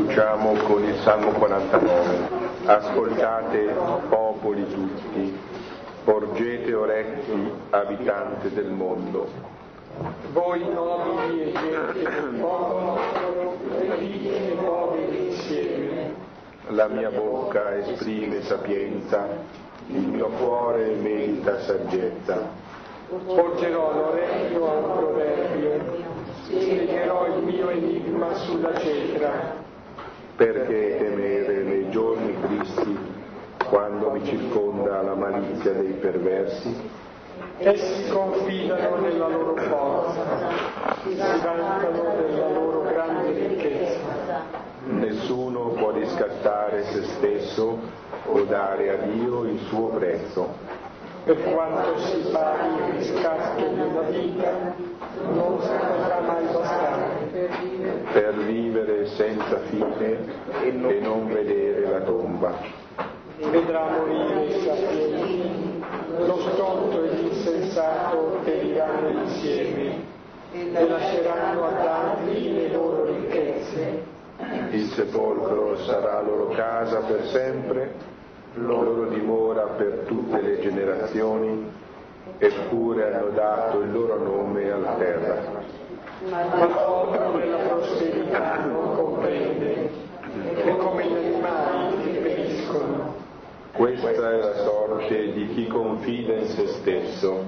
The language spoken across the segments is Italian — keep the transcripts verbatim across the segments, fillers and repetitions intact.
Cominciamo con il Salmo quarantanove. Ascoltate, popoli tutti, porgete orecchi, abitanti del mondo. Voi nobili e gente del popolo, ricchi e poveri insieme. La mia bocca esprime sapienza, il mio cuore medita saggezza. Porgerò l'orecchio a un proverbio, spiegherò il mio enigma sulla cetra. Perché temere nei giorni tristi, quando mi circonda la malizia dei perversi? Essi confidano nella loro forza, si vantano della loro grande ricchezza. Nessuno può riscattare se stesso o dare a Dio il suo prezzo. Per quanto si paghi il riscatto di una vita, non potrà mai bastare. Per vivere senza fine e non vedere la tomba. Vedrà morire i sapienti, lo stolto e l'insensato periranno insieme e lasceranno ad altri le loro ricchezze. Il sepolcro sarà loro casa per sempre, loro dimora per tutte le generazioni, eppure hanno dato il loro nome alla terra. Ma l'uomo della prosperità non comprende, è come gli animali che periscono. Questa è la sorte di chi confida in se stesso,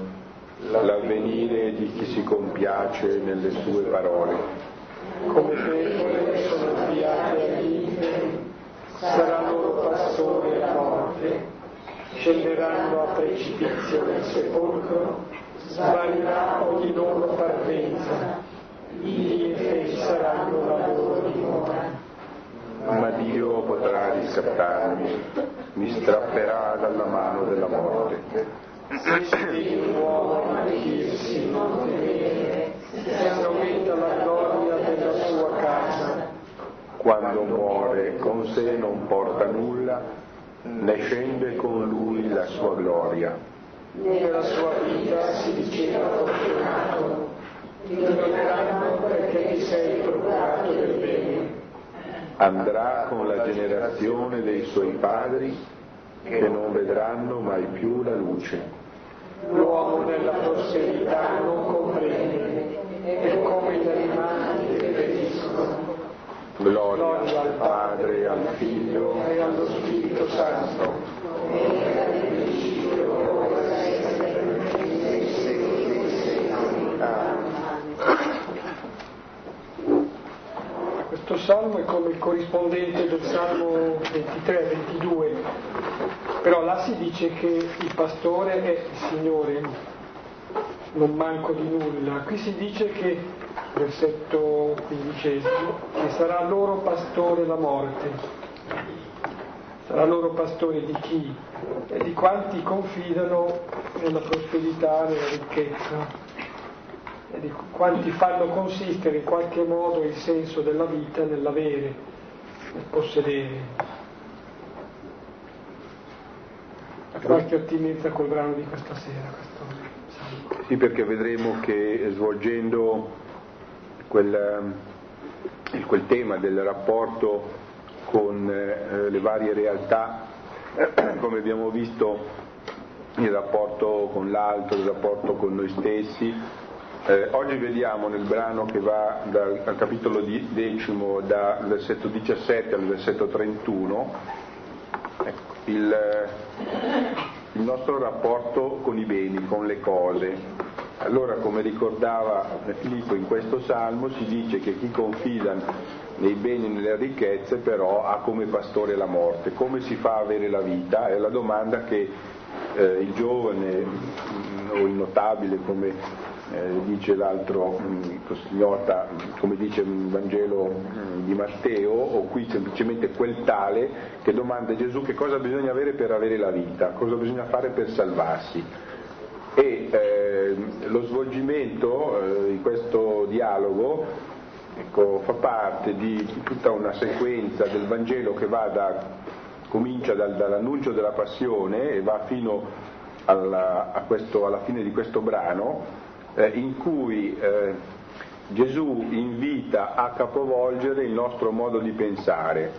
l'avvenire di chi si compiace nelle sue parole. Come pecore sono sviate all'inferno, sarà loro pastore la morte, scenderanno a precipizio nel sepolcro, svanirà ogni loro parvenza, gli inferi saranno la loro dimora. Ma Dio potrà riscattarmi, mi strapperà dalla mano della morte. Se vedi un uomo arricchirsi, non temere, se aumenta la gloria della sua casa. Quando muore con sé non porta nulla, ne scende con lui la sua gloria. Nella sua vita si diceva fortunato, ti loderanno perché ti sei procurato del bene. Andrà con la generazione dei suoi padri, che non vedranno mai più la luce. L'uomo nella prosperità non comprende, è come gli animali che periscono. Gloria al Padre, al Figlio e allo Spirito Santo. Questo salmo è come il corrispondente del salmo ventitré ventidue, però là si dice che il pastore è il Signore, non manco di nulla. Qui si dice che, versetto quindicesimo, che sarà loro pastore la morte. Sarà loro pastore di chi? E di quanti confidano nella prosperità, nella ricchezza, e di quanti fanno consistere in qualche modo il senso della vita nell'avere, nel possedere. Ha qualche attinenza col brano di questa sera, questo salmo. Sì, perché vedremo che svolgendo quel, quel tema del rapporto con eh, le varie realtà, come abbiamo visto il rapporto con l'altro, il rapporto con noi stessi, eh, oggi vediamo nel brano che va dal, dal capitolo di, decimo, dal versetto diciassette al versetto trentuno, ecco, il, il nostro rapporto con i beni, con le cose. Allora, come ricordava Filippo, in questo salmo si dice che chi confida nei beni e nelle ricchezze però ha come pastore la morte. Come si fa a avere la vita? È la domanda che eh, il giovane o il notabile, come eh, dice l'altro Costignota, come dice il Vangelo di Matteo, o qui semplicemente quel tale che domanda a Gesù che cosa bisogna avere per avere la vita, cosa bisogna fare per salvarsi. E eh, lo svolgimento eh, di questo dialogo, ecco, fa parte di tutta una sequenza del Vangelo che va da, comincia dal, dall'annuncio della passione e va fino alla, a questo, alla fine di questo brano, eh, in cui eh, Gesù invita a capovolgere il nostro modo di pensare.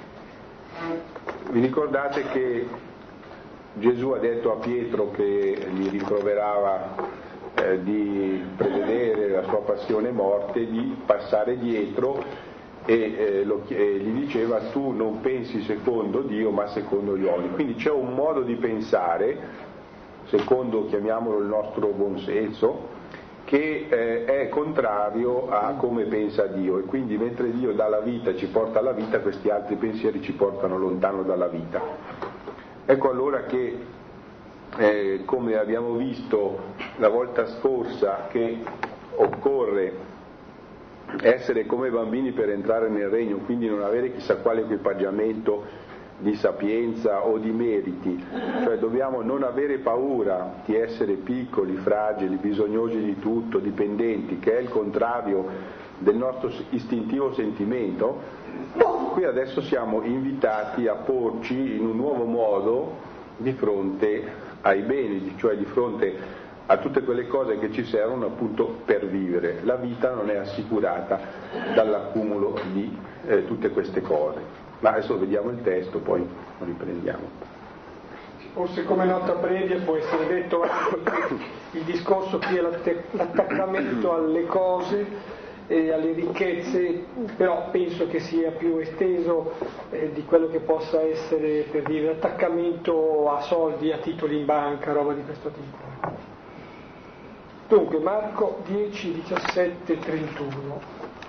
Vi ricordate che Gesù ha detto a Pietro, che gli rimproverava eh, di prevedere la sua passione e morte, di passare dietro e, eh, lo, e gli diceva: tu non pensi secondo Dio ma secondo gli uomini. Quindi c'è un modo di pensare, secondo, chiamiamolo, il nostro buonsenso, che eh, è contrario a come pensa Dio, e quindi mentre Dio dà la vita, ci porta alla vita, questi altri pensieri ci portano lontano dalla vita. Ecco allora che, eh, come abbiamo visto la volta scorsa, che occorre essere come bambini per entrare nel regno, quindi non avere chissà quale equipaggiamento di sapienza o di meriti, cioè dobbiamo non avere paura di essere piccoli, fragili, bisognosi di tutto, dipendenti, che è il contrario del nostro istintivo sentimento. Qui adesso siamo invitati a porci in un nuovo modo di fronte ai beni, cioè di fronte a tutte quelle cose che ci servono appunto per vivere. La vita non è assicurata dall'accumulo di eh, tutte queste cose. Ma adesso vediamo il testo, poi lo riprendiamo. Forse come nota previa può essere detto anche il discorso qui è l'attaccamento alle cose e alle ricchezze, però penso che sia più esteso eh, di quello che possa essere, per dire, l'attaccamento a soldi, a titoli in banca, roba di questo tipo. Dunque, Marco dieci, diciassette, trentuno.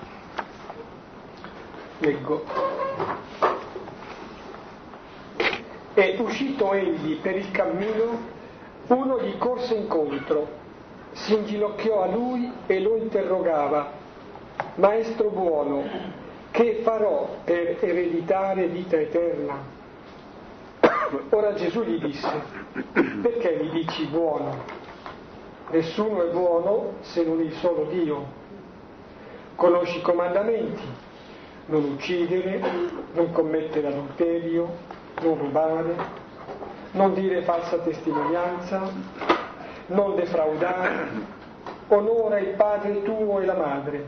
Leggo. E uscito egli per il cammino, uno gli corse incontro, si inginocchiò a lui e lo interrogava: Maestro buono, che farò per ereditare vita eterna? Ora Gesù gli disse: perché mi dici buono? Nessuno è buono se non il solo Dio. Conosci i comandamenti: non uccidere, non commettere adulterio, non rubare, non dire falsa testimonianza, non defraudare, onora il padre tuo e la madre.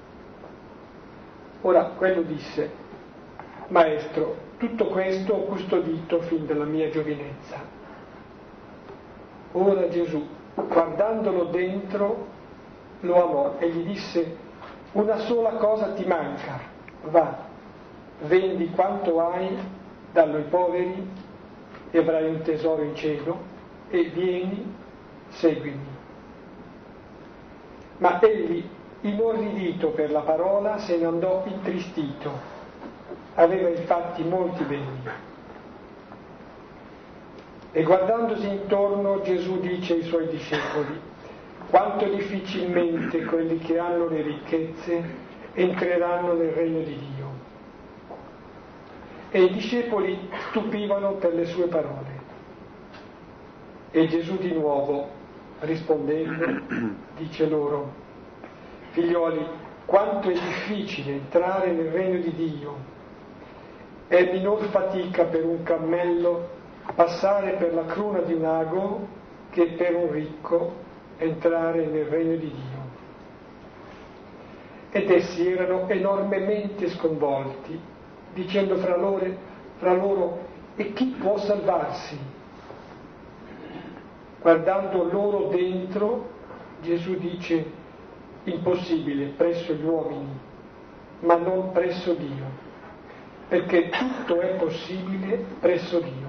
Ora quello disse: Maestro, tutto questo ho custodito fin dalla mia giovinezza. Ora Gesù, guardandolo dentro, lo amò e gli disse: una sola cosa ti manca, va, vendi quanto hai, dallo ai poveri e avrai un tesoro in cielo, e vieni, seguimi. Ma egli, inorridito per la parola, se ne andò intristito. Aveva infatti molti beni. E guardandosi intorno, Gesù dice ai suoi discepoli: quanto difficilmente quelli che hanno le ricchezze entreranno nel regno di Dio. E i discepoli stupivano per le sue parole. E Gesù di nuovo, rispondendo, dice loro: figlioli, quanto è difficile entrare nel regno di Dio. È minor fatica per un cammello passare per la cruna di un ago che per un ricco entrare nel regno di Dio. Ed essi erano enormemente sconvolti, dicendo fra loro, fra loro, e chi può salvarsi? Guardando loro dentro, Gesù dice: impossibile presso gli uomini, ma non presso Dio, perché tutto è possibile presso Dio.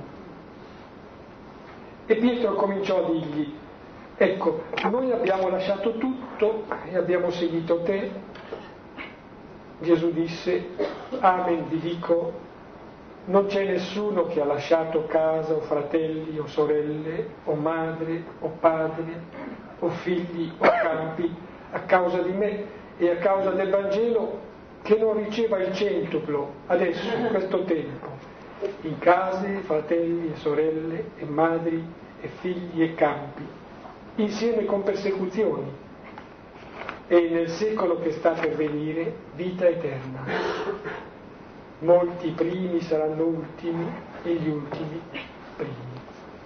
E Pietro cominciò a dirgli: ecco, noi abbiamo lasciato tutto e abbiamo seguito te. Gesù disse: amen vi dico, non c'è nessuno che ha lasciato casa o fratelli o sorelle o madre o padre o figli o campi a causa di me e a causa del Vangelo che non riceva il centuplo adesso, in questo tempo, in case, fratelli e sorelle e madri e figli e campi, insieme con persecuzioni, e nel secolo che sta per venire vita eterna. Molti primi saranno ultimi e gli ultimi primi.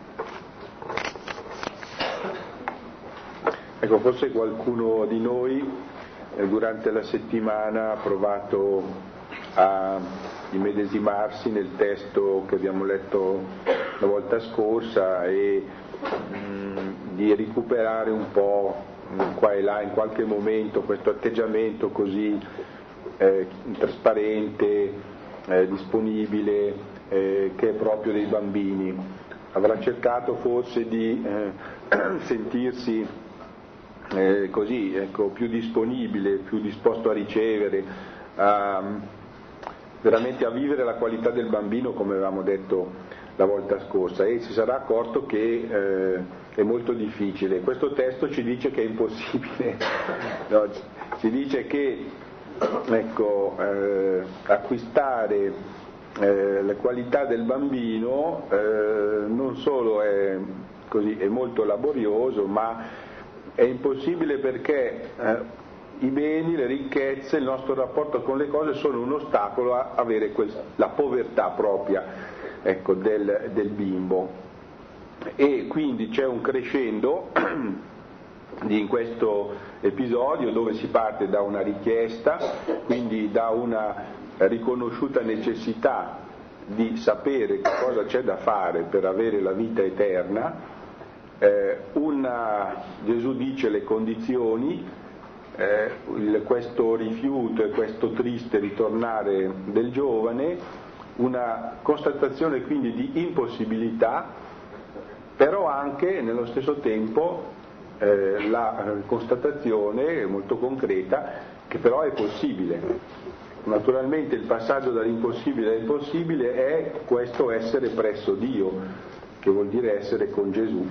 Ecco, forse qualcuno di noi eh, durante la settimana ha provato a immedesimarsi nel testo che abbiamo letto la volta scorsa e mh, di recuperare un po' qua e là in qualche momento questo atteggiamento così eh, trasparente, eh, disponibile, eh, che è proprio dei bambini. Avrà cercato forse di eh, sentirsi eh, così, ecco, più disponibile, più disposto a ricevere, a, veramente a vivere la qualità del bambino, come avevamo detto la volta scorsa, e si sarà accorto che eh, è molto difficile. Questo testo ci dice che è impossibile, no, ci dice che ecco, eh, acquistare eh, le qualità del bambino eh, non solo è, così, è molto laborioso, ma è impossibile perché eh, i beni, le ricchezze, il nostro rapporto con le cose sono un ostacolo a avere quel, la povertà propria, ecco, del, del bimbo. E quindi c'è un crescendo in questo episodio dove si parte da una richiesta, quindi da una riconosciuta necessità di sapere che cosa c'è da fare per avere la vita eterna. Eh, una, Gesù dice le condizioni, eh, il, questo rifiuto e questo triste ritornare del giovane, una constatazione quindi di impossibilità, però anche nello stesso tempo eh, la constatazione molto concreta che però è possibile. Naturalmente il passaggio dall'impossibile al possibile è questo essere presso Dio, che vuol dire essere con Gesù.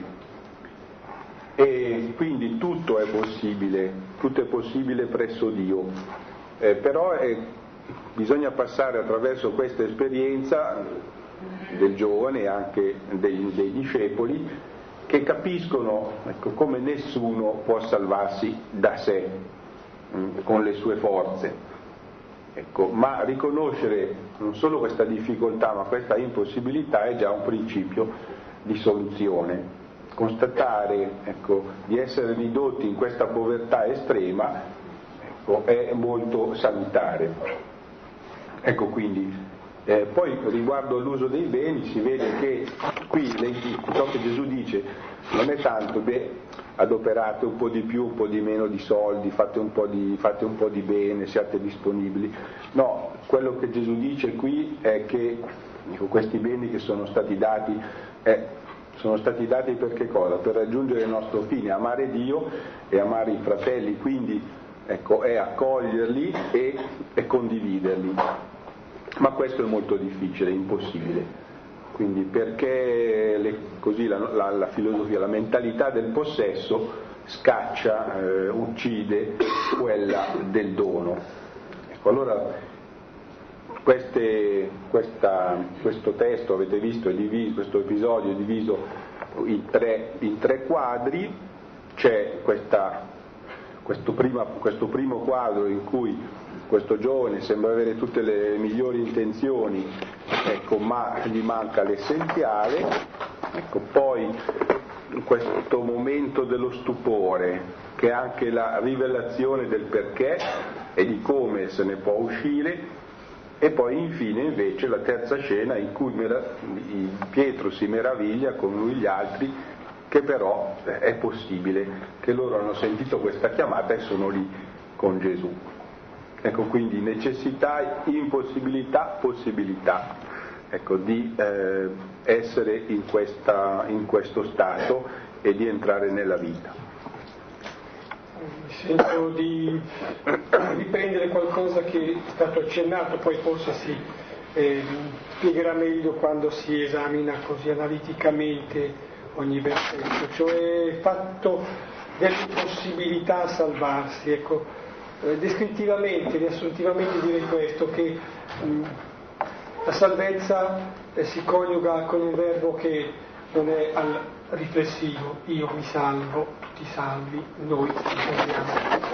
E quindi tutto è possibile, tutto è possibile presso Dio, eh, però è, bisogna passare attraverso questa esperienza del giovane e anche dei, dei discepoli, che capiscono, ecco, come nessuno può salvarsi da sé, mh, con le sue forze, ecco, ma riconoscere non solo questa difficoltà ma questa impossibilità è già un principio di soluzione. Constatare, ecco, di essere ridotti in questa povertà estrema, ecco, è molto salutare. Ecco, quindi eh, poi riguardo all'uso dei beni si vede che qui le, ciò che Gesù dice non è tanto beh, adoperate un po' di più, un po' di meno di soldi, fate un po' di, fate un po' di bene, siate disponibili. No, quello che Gesù dice qui è che ecco, questi beni che sono stati dati eh, sono stati dati per che cosa? Per raggiungere il nostro fine, amare Dio e amare i fratelli, quindi ecco, è accoglierli e, e condividerli. Ma questo è molto difficile, impossibile. Quindi perché le, così la, la, la filosofia, la mentalità del possesso scaccia, eh, uccide quella del dono. Ecco, allora Queste, questa, questo testo, avete visto, è diviso, questo episodio è diviso in tre, in tre quadri. C'è questa, questo, prima, questo primo quadro in cui questo giovane sembra avere tutte le migliori intenzioni, ecco, ma gli manca l'essenziale. Ecco, poi questo momento dello stupore, che è anche la rivelazione del perché e di come se ne può uscire. E poi infine invece la terza scena in cui Pietro si meraviglia con lui gli altri che però è possibile, che loro hanno sentito questa chiamata e sono lì con Gesù. Ecco, quindi necessità, impossibilità, possibilità, ecco, di eh, essere in, questa, in questo stato e di entrare nella vita. Mi sento di riprendere qualcosa che è stato accennato, poi forse si eh, spiegherà meglio quando si esamina così analiticamente ogni versetto, cioè il fatto dell'impossibilità a salvarsi. Ecco, eh, descrittivamente, riassuntivamente direi questo, che mh, la salvezza eh, si coniuga con un verbo che non è al riflessivo, io mi salvo, tu ti salvi, noi ci salviamo.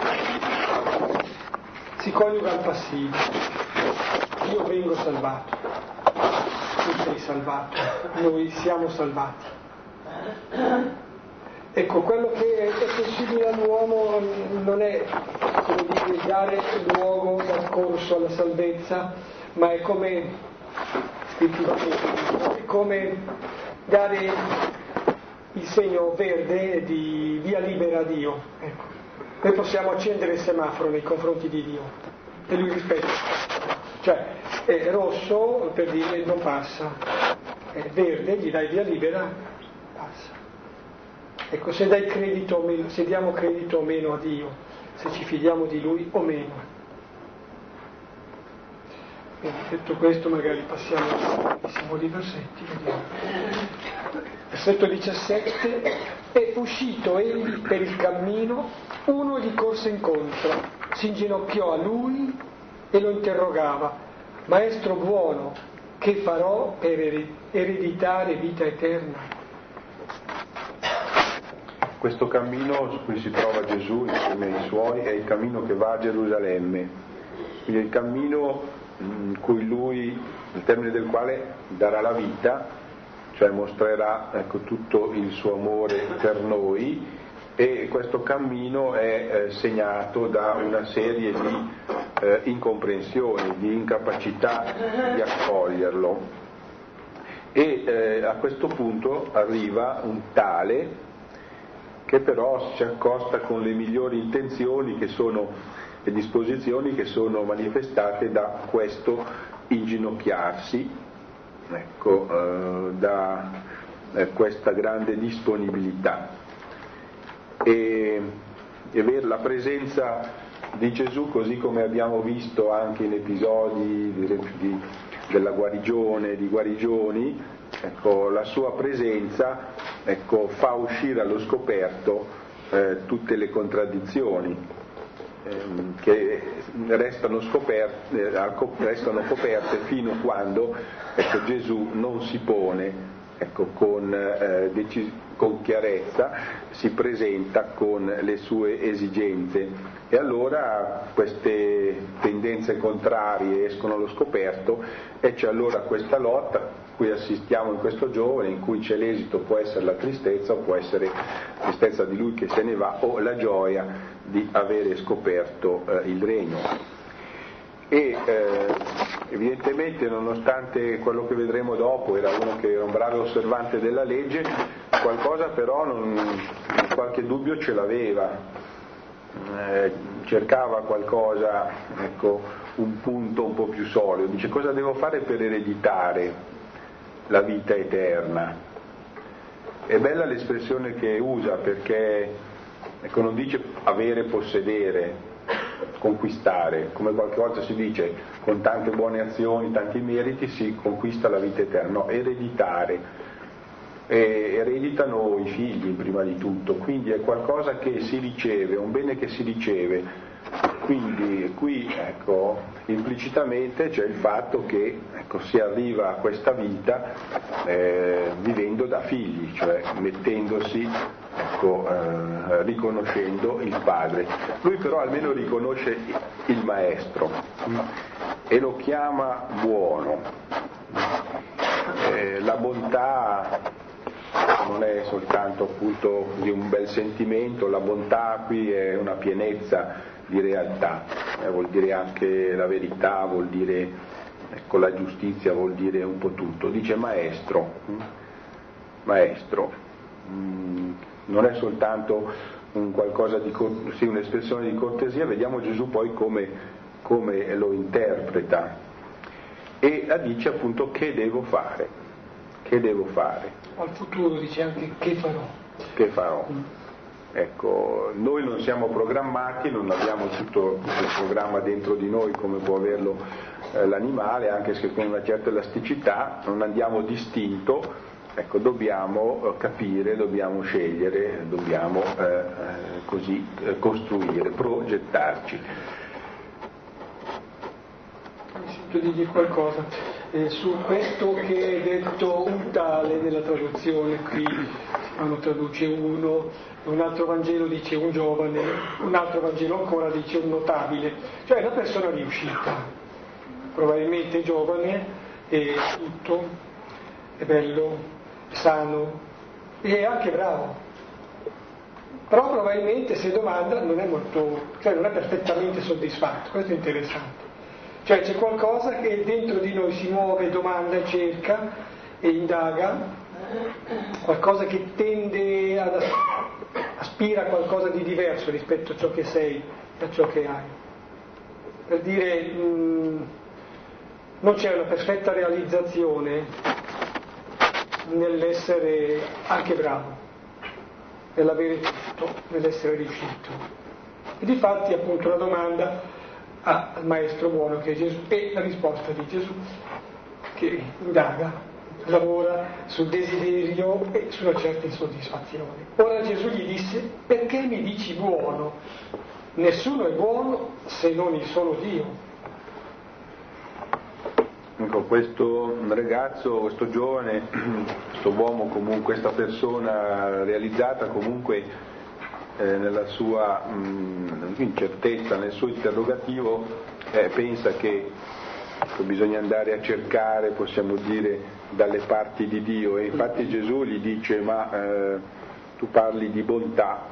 Si coniuga al passivo, io vengo salvato, tu sei salvato, noi siamo salvati. Ecco, quello che è possibile all'uomo non è, come dice di dare luogo dal corso alla salvezza, ma è come, è come dare il segno verde di via libera a Dio. Ecco. Noi possiamo accendere il semaforo nei confronti di Dio e Lui rispetta. Cioè, è rosso per dire non passa, è verde, gli dai via libera, passa. Ecco, se dai credito o meno, se diamo credito o meno a Dio, se ci fidiamo di Lui o meno. Bene, detto questo magari passiamo ai singoli versetti, vediamo. Versetto diciassette: è uscito egli per il cammino, uno gli corse incontro, si inginocchiò a lui e lo interrogava: Maestro buono, che farò per ereditare vita eterna? Questo cammino su cui si trova Gesù insieme ai suoi è il cammino che va a Gerusalemme, quindi è il cammino in cui lui, al termine del quale darà la vita, cioè mostrerà, ecco, tutto il suo amore per noi, e questo cammino è eh, segnato da una serie di eh, incomprensioni, di incapacità di accoglierlo, e eh, a questo punto arriva un tale che però si accosta con le migliori intenzioni che sono, le disposizioni che sono manifestate da questo inginocchiarsi, ecco, eh, da eh, questa grande disponibilità. E, e ver la presenza di Gesù, così come abbiamo visto anche in episodi di, di, della guarigione, di guarigioni, ecco, la sua presenza, ecco, fa uscire allo scoperto eh, tutte le contraddizioni ehm, che restano, scoperte, eh, restano coperte fino a quando, ecco, Gesù non si pone, ecco, con, eh, decis- con chiarezza, si presenta con le sue esigenze, e allora queste tendenze contrarie escono allo scoperto, e c'è allora questa lotta cui assistiamo in questo giovane, in cui c'è l'esito, può essere la tristezza, o può essere la tristezza di lui che se ne va, o la gioia di avere scoperto eh, il regno. E eh, evidentemente, nonostante quello che vedremo dopo, era uno che era un bravo osservante della legge, qualcosa però, non, qualche dubbio ce l'aveva, eh, cercava qualcosa, ecco, un punto un po' più solido. Dice: cosa devo fare per ereditare la vita eterna? È bella l'espressione che usa, perché, ecco, non dice avere, possedere, conquistare, come qualche volta si dice con tante buone azioni, tanti meriti si conquista la vita eterna. No, ereditare. E ereditano i figli prima di tutto, quindi è qualcosa che si riceve, un bene che si riceve. Quindi qui, ecco, implicitamente c'è il fatto che, ecco, si arriva a questa vita eh, vivendo da figli, cioè mettendosi, ecco, eh, riconoscendo il padre. Lui però almeno riconosce il maestro e lo chiama buono. Eh, la bontà non è soltanto, appunto, di un bel sentimento, la bontà qui è una pienezza di realtà, eh, vuol dire anche la verità, vuol dire, ecco, la giustizia, vuol dire un po' tutto. Dice maestro, maestro, mm, non è soltanto un qualcosa di, sì, un'espressione di cortesia. Vediamo Gesù poi come, come lo interpreta, e la dice appunto: che devo fare, che devo fare. Al futuro dice anche: che farò. Che farò. Ecco, noi non siamo programmati, non abbiamo tutto il programma dentro di noi come può averlo eh, l'animale, anche se con una certa elasticità, non andiamo distinto, ecco, dobbiamo eh, capire, dobbiamo scegliere, dobbiamo eh, eh, così eh, costruire, progettarci. Mi sento di dire qualcosa eh, su questo che è detto un tale nella traduzione. Qui uno traduce uno, un altro Vangelo dice un giovane, un altro Vangelo ancora dice un notabile, cioè una persona riuscita, probabilmente giovane, e tutto, è bello, sano e anche bravo. però probabilmente se domanda non è molto, cioè non è perfettamente soddisfatto, questo è interessante. Cioè c'è qualcosa che dentro di noi si muove, domanda e cerca e indaga, qualcosa che tende ad aspira a qualcosa di diverso rispetto a ciò che sei e a ciò che hai. Per dire, mh, non c'è una perfetta realizzazione nell'essere anche bravo, nell'avere tutto, nell'essere riuscito. E difatti appunto la domanda al maestro buono che è Gesù e la risposta di Gesù che indaga, lavora sul desiderio e sulla certa insoddisfazione. Ora Gesù gli disse: perché mi dici buono? Nessuno è buono se non il solo Dio. Ecco, questo ragazzo, questo giovane, questo uomo comunque, questa persona realizzata comunque eh, nella sua mh, incertezza, nel suo interrogativo, eh, pensa che ecco, bisogna andare a cercare, possiamo dire, dalle parti di Dio, e infatti Gesù gli dice: ma eh, tu parli di bontà,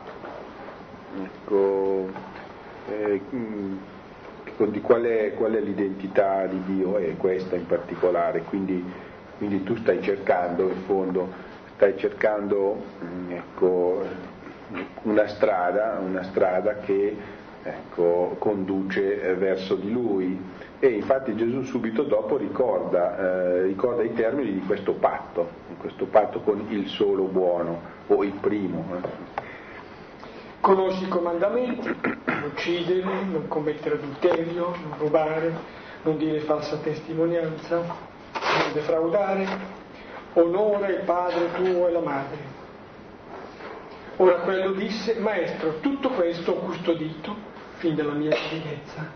ecco, eh, mh, di qual è, qual è l'identità di Dio? È questa in particolare, quindi, quindi tu stai cercando, in fondo, stai cercando mh, ecco, una strada, una strada che ecco, conduce verso di Lui. E infatti Gesù subito dopo ricorda, eh, ricorda i termini di questo patto, questo patto con il solo buono, o il primo. Eh. Conosci i comandamenti: non uccidere, non commettere adulterio, non rubare, non dire falsa testimonianza, non defraudare, onora il padre tuo e la madre. Ora quello disse: maestro, tutto questo ho custodito fin dalla mia giovinezza.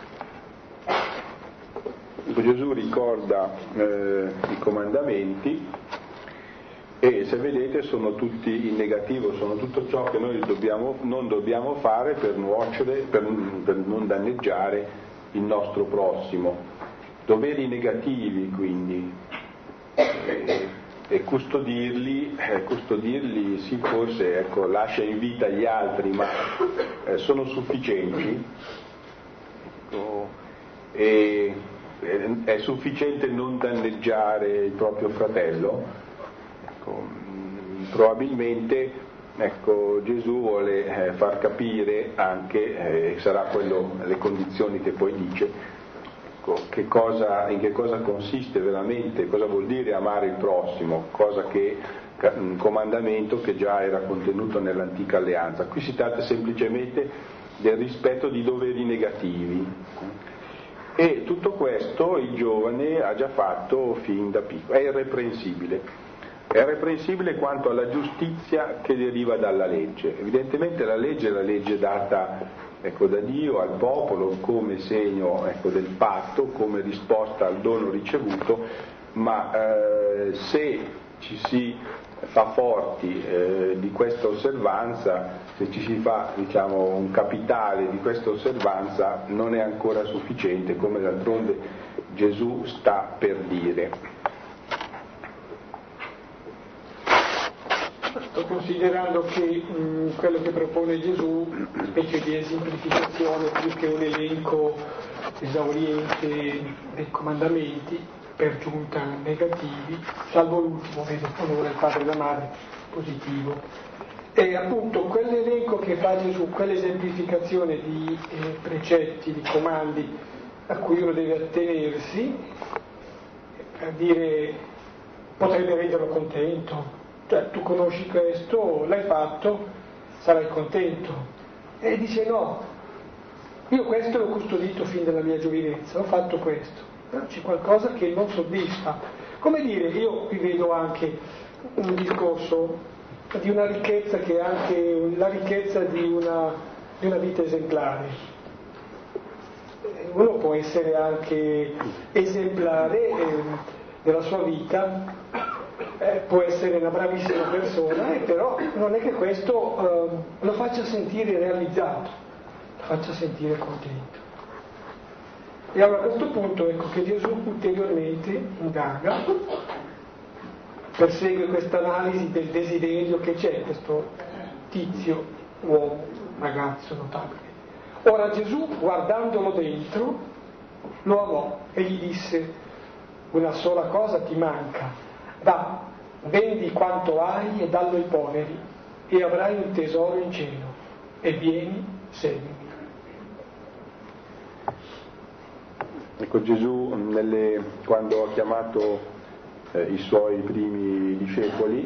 Gesù ricorda eh, i comandamenti e, se vedete, sono tutti in negativo, sono tutto ciò che noi dobbiamo, non dobbiamo fare per nuocere, per, per non danneggiare il nostro prossimo. Doveri negativi, quindi, e, e custodirli, eh, custodirli sì, forse ecco, lascia in vita gli altri, ma eh, sono sufficienti. Ecco, e è sufficiente non danneggiare il proprio fratello? Ecco, probabilmente ecco, Gesù vuole eh, far capire anche, eh, sarà quello le condizioni che poi dice, ecco, che cosa, in che cosa consiste veramente, cosa vuol dire amare il prossimo, cosa che un comandamento che già era contenuto nell'antica alleanza. Qui si tratta semplicemente del rispetto di doveri negativi. E tutto questo il giovane ha già fatto fin da piccolo, è irreprensibile. È irreprensibile quanto alla giustizia che deriva dalla legge. Evidentemente la legge è la legge data ecco, da Dio al popolo come segno ecco, del patto, come risposta al dono ricevuto, ma eh, se ci si fa forti eh, di questa osservanza, se ci si fa diciamo, un capitale di questa osservanza, non è ancora sufficiente, come d'altronde Gesù sta per dire. Sto considerando che mh, quello che propone Gesù, specie di esemplificazione più che un elenco esauriente dei comandamenti, per giunta negativi, salvo l'ultimo, vedo, onora il padre e la madre, positivo. E appunto quell'elenco che fa Gesù, quell'esemplificazione di eh, precetti, di comandi a cui uno deve attenersi, per dire, potrebbe renderlo contento. Cioè, tu conosci questo, l'hai fatto, sarai contento. E dice no, io questo l'ho custodito fin dalla mia giovinezza, ho fatto questo. Però c'è qualcosa che non soddisfa. Come dire, io qui vedo anche un discorso di una ricchezza che è anche la ricchezza di una, di una vita esemplare. Uno può essere anche esemplare eh, nella sua vita, eh, può essere una bravissima persona, e però non è che questo eh, lo faccia sentire realizzato, lo faccia sentire contento. E allora a questo punto ecco che Gesù ulteriormente indaga, persegue questa analisi del desiderio che c'è, questo tizio uomo, ragazzo notabile. Ora Gesù, guardandolo dentro, lo amò e gli disse: una sola cosa ti manca, va, vendi quanto hai e dallo ai poveri e avrai un tesoro in cielo, e vieni, seguimi. Ecco, Gesù nelle, quando ha chiamato eh, i suoi primi discepoli,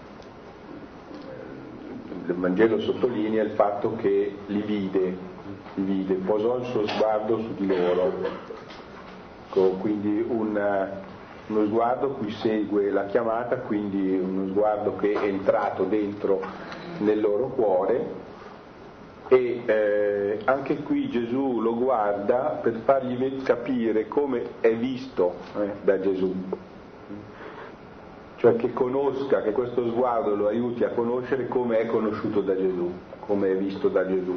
il Vangelo sottolinea il fatto che li vide, li vide, posò il suo sguardo su di loro, ecco, quindi un, uno sguardo cui segue la chiamata, quindi uno sguardo che è entrato dentro nel loro cuore. E eh, anche qui Gesù lo guarda per fargli capire come è visto eh, da Gesù, cioè che conosca, che questo sguardo lo aiuti a conoscere come è conosciuto da Gesù, come è visto da Gesù.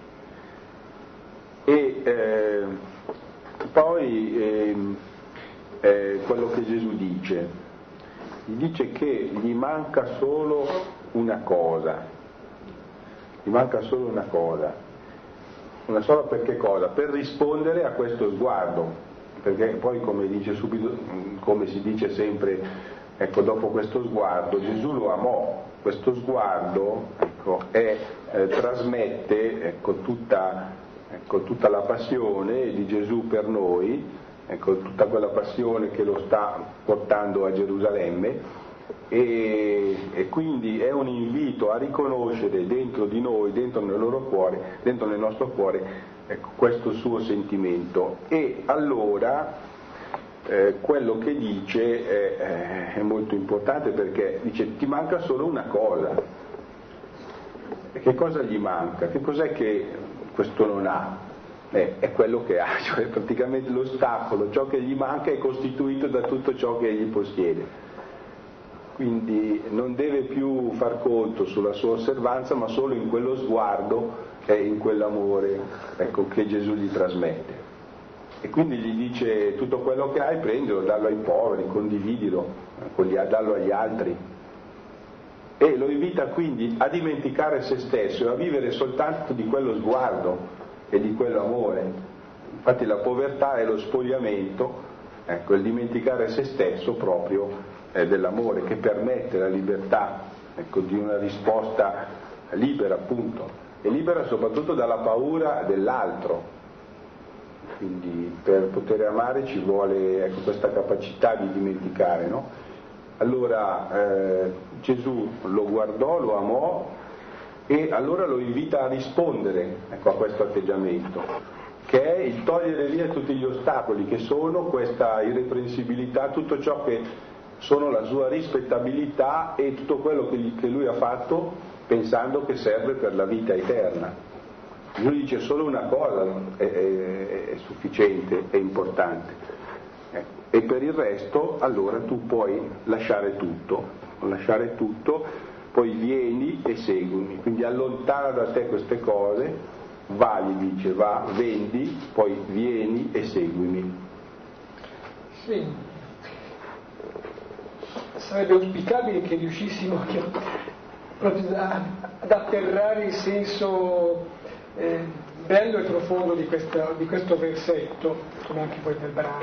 E eh, poi eh, eh, quello che Gesù dice, gli dice che gli manca solo una cosa. Gli manca solo una cosa, una sola per che cosa? Per rispondere a questo sguardo, perché poi come dice subito, come si dice sempre, ecco, dopo questo sguardo Gesù lo amò, questo sguardo ecco, è, eh, trasmette ecco, tutta, ecco, tutta la passione di Gesù per noi, ecco, tutta quella passione che lo sta portando a Gerusalemme. E, e quindi è un invito a riconoscere dentro di noi, dentro nel loro cuore, dentro nel nostro cuore, ecco, questo suo sentimento. E allora eh, quello che dice è, è molto importante, perché dice: ti manca solo una cosa. E che cosa gli manca? Che cos'è che questo non ha? Eh, è quello che ha, cioè praticamente l'ostacolo, ciò che gli manca è costituito da tutto ciò che egli possiede. Quindi non deve più far conto sulla sua osservanza, ma solo in quello sguardo e in quell'amore ecco, che Gesù gli trasmette. E quindi gli dice: tutto quello che hai prendilo, dallo ai poveri, condividilo, dallo agli altri. E lo invita quindi a dimenticare se stesso e a vivere soltanto di quello sguardo e di quell'amore. Infatti la povertà è lo spogliamento, ecco, il dimenticare se stesso proprio dell'amore, che permette la libertà ecco, di una risposta libera, appunto, e libera soprattutto dalla paura dell'altro. Quindi per poter amare ci vuole ecco, questa capacità di dimenticare, no? Allora eh, Gesù lo guardò, lo amò e allora lo invita a rispondere ecco, a questo atteggiamento, che è il togliere via tutti gli ostacoli, che sono questa irreprensibilità, tutto ciò che sono la sua rispettabilità e tutto quello che, gli, che lui ha fatto pensando che serve per la vita eterna. Lui dice: solo una cosa è, è, è sufficiente, è importante, eh, e per il resto allora tu puoi lasciare tutto, lasciare tutto, poi vieni e seguimi. Quindi allontana da te queste cose, va, gli dice, va, vendi, poi vieni e seguimi. Sì. Sarebbe auspicabile che riuscissimo ad atterrare il senso eh, bello e profondo di, questa, di questo versetto, come anche poi del brano.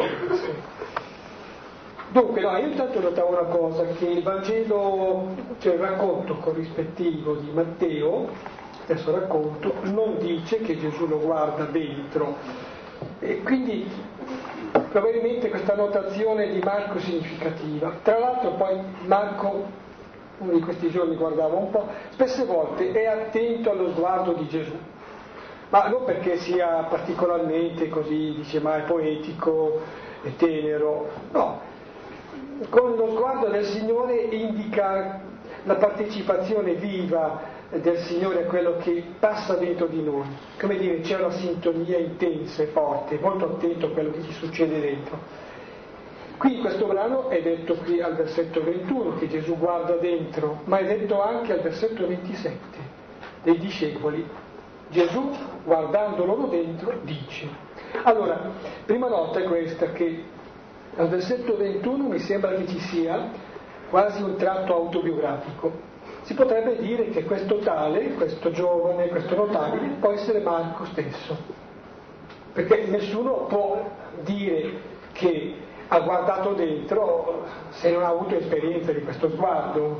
Dunque, no, io intanto notavo una cosa, che il Vangelo, cioè il racconto corrispettivo di Matteo, stesso racconto, non dice che Gesù lo guarda dentro, e quindi probabilmente questa notazione di Marco è significativa. Tra l'altro poi Marco, uno di questi giorni guardavo un po', spesse volte è attento allo sguardo di Gesù, ma non perché sia particolarmente così, dice, ma è poetico, è tenero, no, con lo sguardo del Signore indica la partecipazione viva del Signore a quello che passa dentro di noi, come dire, c'è una sintonia intensa e forte, molto attento a quello che ci succede dentro. Qui in questo brano è detto qui al versetto ventuno che Gesù guarda dentro, ma è detto anche al versetto ventisette dei discepoli. Gesù, guardando loro dentro, dice. Allora, prima nota è questa, che al versetto ventuno mi sembra che ci sia quasi un tratto autobiografico. si potrebbe dire che questo tale, questo giovane, questo notabile può essere Marco stesso, perché nessuno può dire che ha guardato dentro se non ha avuto esperienza di questo sguardo.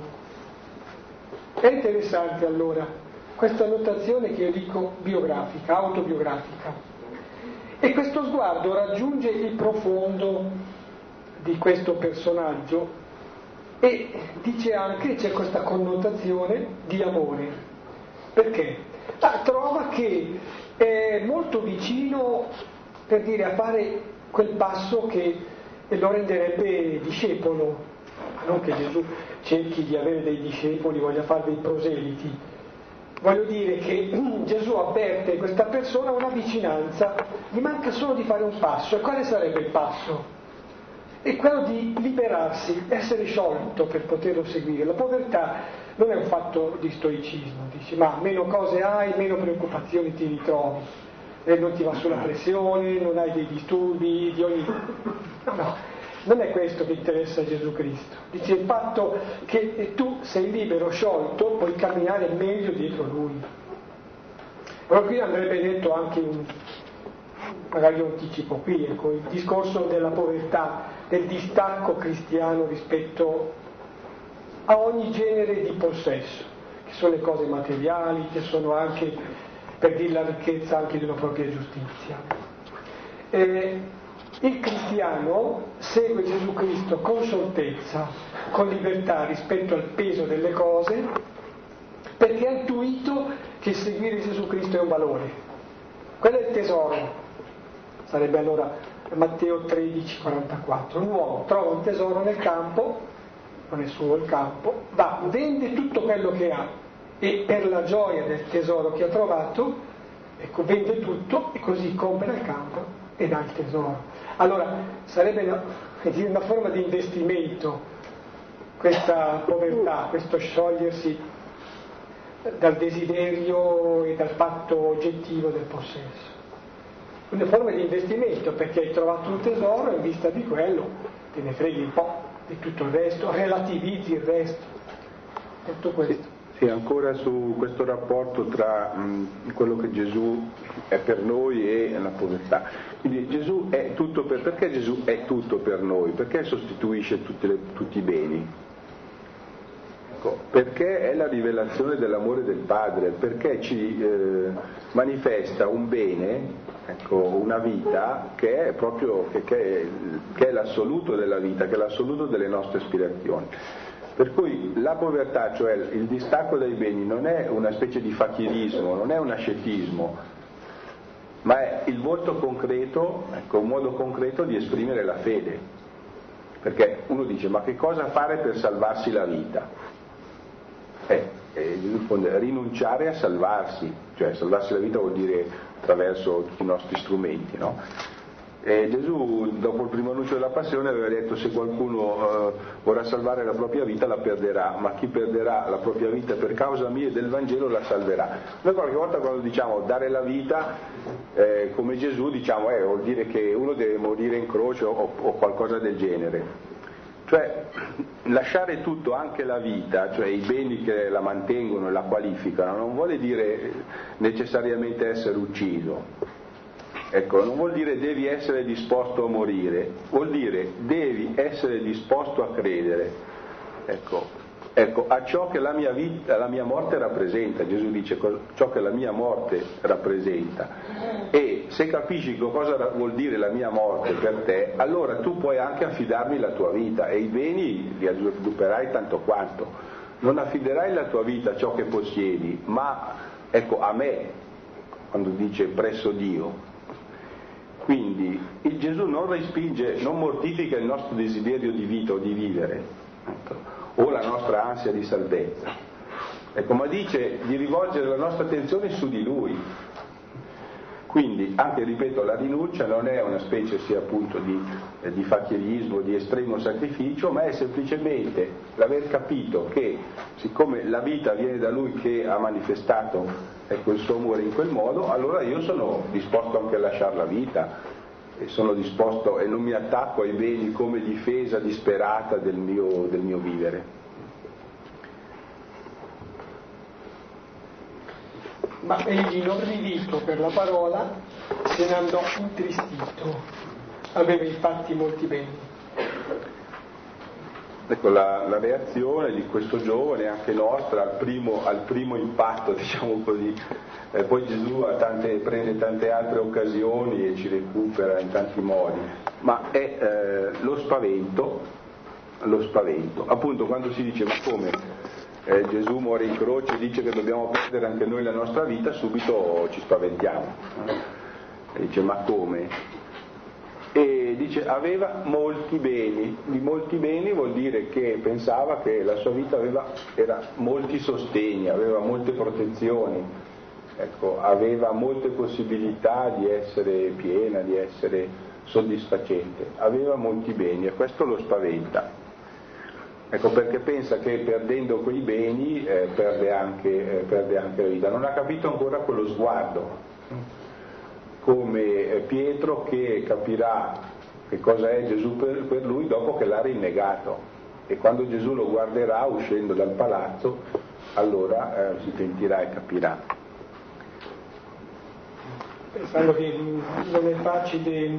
È interessante allora questa notazione che io dico biografica, autobiografica, e questo sguardo raggiunge il profondo di questo personaggio e dice anche, c'è questa connotazione di amore. Perché? Ah, trova che è molto vicino, per dire, a fare quel passo che lo renderebbe discepolo. Non che Gesù cerchi di avere dei discepoli, voglia fare dei proseliti. Voglio dire che Gesù avverte questa persona una vicinanza, gli manca solo di fare un passo. E quale sarebbe il passo? È quello di liberarsi, essere sciolto per poterlo seguire. La povertà non è un fatto di stoicismo, dici, ma meno cose hai, meno preoccupazioni ti ritrovi, e non ti va sulla pressione, non hai dei disturbi di ogni... No, no, non è questo che interessa a Gesù Cristo. Dice il fatto che tu sei libero, sciolto, puoi camminare meglio dietro Lui. Però qui andrebbe detto anche un... magari lo anticipo qui, ecco, il discorso della povertà, del distacco cristiano rispetto a ogni genere di possesso, che sono le cose materiali, che sono anche, per dire la ricchezza, anche di una propria giustizia. E il cristiano segue Gesù Cristo con scioltezza, con libertà rispetto al peso delle cose, perché ha intuito che seguire Gesù Cristo è un valore. Quello è il tesoro. Sarebbe allora Matteo tredici quarantaquattro. Un uomo trova un tesoro nel campo, non è suo il campo, va, vende tutto quello che ha e per la gioia del tesoro che ha trovato, ecco, vende tutto e così compra il campo e dà il tesoro. Allora sarebbe una, una forma di investimento questa povertà, questo sciogliersi dal desiderio e dal fatto oggettivo del possesso. Una forma di investimento, perché hai trovato un tesoro e in vista di quello te ne freghi un po' di tutto il resto, relativizzi il resto, tutto questo. Sì, sì, ancora su questo rapporto tra mh, quello che Gesù è per noi e la povertà. Quindi Gesù è tutto per... Perché Gesù è tutto per noi? Perché sostituisce tutte le, tutti i beni? Ecco, perché è la rivelazione dell'amore del Padre, perché ci eh, manifesta un bene, ecco, una vita che è proprio che, che, è, che è l'assoluto della vita, che è l'assoluto delle nostre aspirazioni. Per cui la povertà, cioè il distacco dai beni, non è una specie di fakirismo, non è un ascetismo, ma è il volto concreto, ecco, un modo concreto di esprimere la fede. Perché uno dice, ma che cosa fare per salvarsi la vita? Eh, eh, risponde, rinunciare a salvarsi, cioè salvarsi la vita vuol dire attraverso tutti i nostri strumenti, no? E Gesù, dopo il primo annuncio della passione, aveva detto: se qualcuno eh, vorrà salvare la propria vita la perderà, ma chi perderà la propria vita per causa mia e del Vangelo la salverà. Noi qualche volta quando diciamo dare la vita eh, come Gesù, diciamo eh, vuol dire che uno deve morire in croce o, o qualcosa del genere. Cioè lasciare tutto, anche la vita, cioè i beni che la mantengono e la qualificano, non vuole dire necessariamente essere ucciso. Ecco, non vuol dire devi essere disposto a morire, vuol dire devi essere disposto a credere. Ecco, ecco a ciò che la mia vita, la mia morte rappresenta. Gesù dice ciò che la mia morte rappresenta. E se capisci cosa vuol dire la mia morte per te, allora tu puoi anche affidarmi la tua vita e i beni li aggiuperai tanto quanto. Non affiderai la tua vita a ciò che possiedi, ma ecco a me, quando dice presso Dio. Quindi il Gesù non respinge, non mortifica il nostro desiderio di vita o di vivere, ecco, o la nostra ansia di salvezza, ecco, ma dice di rivolgere la nostra attenzione su di Lui. Quindi anche, ripeto, la rinuncia non è una specie sia appunto di, eh, di fakirismo, di estremo sacrificio, ma è semplicemente l'aver capito che siccome la vita viene da Lui che ha manifestato, ecco, il suo amore in quel modo, allora io sono disposto anche a lasciare la vita e sono disposto e non mi attacco ai beni come difesa disperata del mio, del mio vivere. ma egli, inorridito per la parola, se ne andò intristito. Aveva infatti molti beni. Ecco, la, la reazione di questo giovane, anche nostra, al primo, al primo impatto, diciamo così, eh, poi Gesù ha tante, prende tante altre occasioni e ci recupera in tanti modi, ma è eh, lo spavento, lo spavento. Appunto, quando si dice ma come eh, Gesù muore in croce e dice che dobbiamo perdere anche noi la nostra vita, subito ci spaventiamo. E dice ma come? E dice aveva molti beni. Di molti beni vuol dire che pensava che la sua vita aveva era molti sostegni, aveva molte protezioni, ecco, aveva molte possibilità di essere piena, di essere soddisfacente, aveva molti beni e questo lo spaventa, ecco, perché pensa che perdendo quei beni eh, perde anche, eh, perde anche la vita. Non ha capito ancora quello sguardo, come Pietro che capirà che cosa è Gesù per, per lui dopo che l'ha rinnegato, e quando Gesù lo guarderà uscendo dal palazzo allora eh, si pentirà e capirà. Pensando che non è facile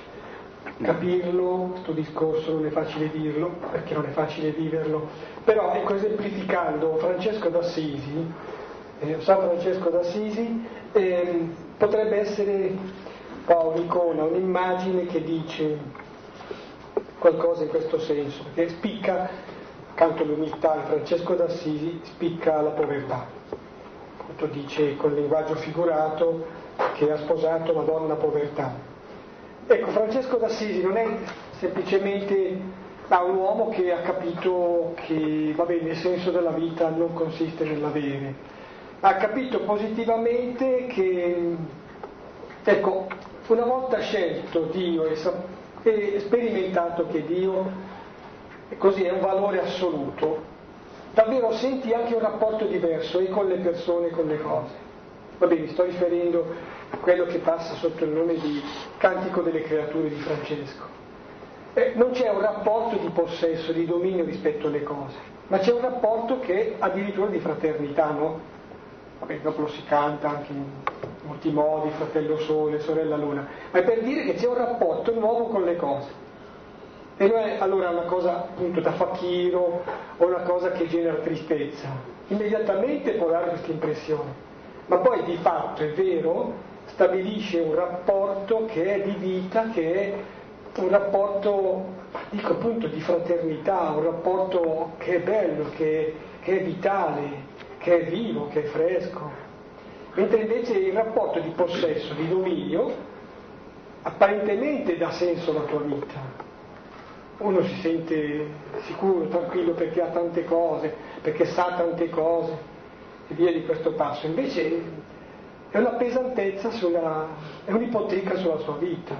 capirlo, questo discorso non è facile dirlo, perché non è facile viverlo, però ecco, esemplificando Francesco d'Assisi, eh, San Francesco d'Assisi, eh, potrebbe essere oh, un'icona, un'immagine che dice qualcosa in questo senso, perché spicca, accanto all'umiltà di Francesco d'Assisi, spicca la povertà. Appunto dice con linguaggio figurato che ha sposato Madonna povertà. Ecco, Francesco d'Assisi non è semplicemente ah, un uomo che ha capito che va bene, il senso della vita non consiste nell'avere, ha capito positivamente che, ecco, una volta scelto Dio e, e sperimentato che Dio e così è un valore assoluto, davvero senti anche un rapporto diverso e con le persone e con le cose. Va bene, mi sto riferendo a quello che passa sotto il nome di Cantico delle creature di Francesco. Eh, non c'è un rapporto di possesso, di dominio rispetto alle cose, ma c'è un rapporto che è addirittura di fraternità, no? Vabbè, dopo lo si canta anche in molti modi, fratello sole, sorella luna, ma è per dire che c'è un rapporto nuovo con le cose. E non è allora una cosa appunto da fakiro o una cosa che genera tristezza. Immediatamente può dare questa impressione, ma poi di fatto è vero, stabilisce un rapporto che è di vita, che è un rapporto, dico appunto, di fraternità, un rapporto che è bello, che, che è vitale, che è vivo, che è fresco. Mentre invece il rapporto di possesso, di dominio, apparentemente dà senso alla tua vita. Uno si sente sicuro, tranquillo perché ha tante cose, perché sa tante cose e via di questo passo. Invece è una pesantezza, sulla, è un'ipoteca sulla sua vita.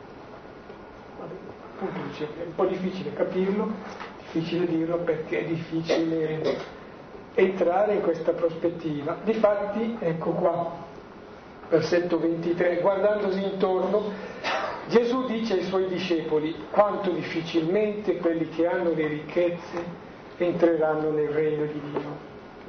Appunto dice, è un po' difficile capirlo, difficile dirlo perché è difficile entrare in questa prospettiva. Difatti, ecco qua, versetto ventitré, guardandosi intorno, Gesù dice ai suoi discepoli quanto difficilmente quelli che hanno le ricchezze entreranno nel regno di Dio.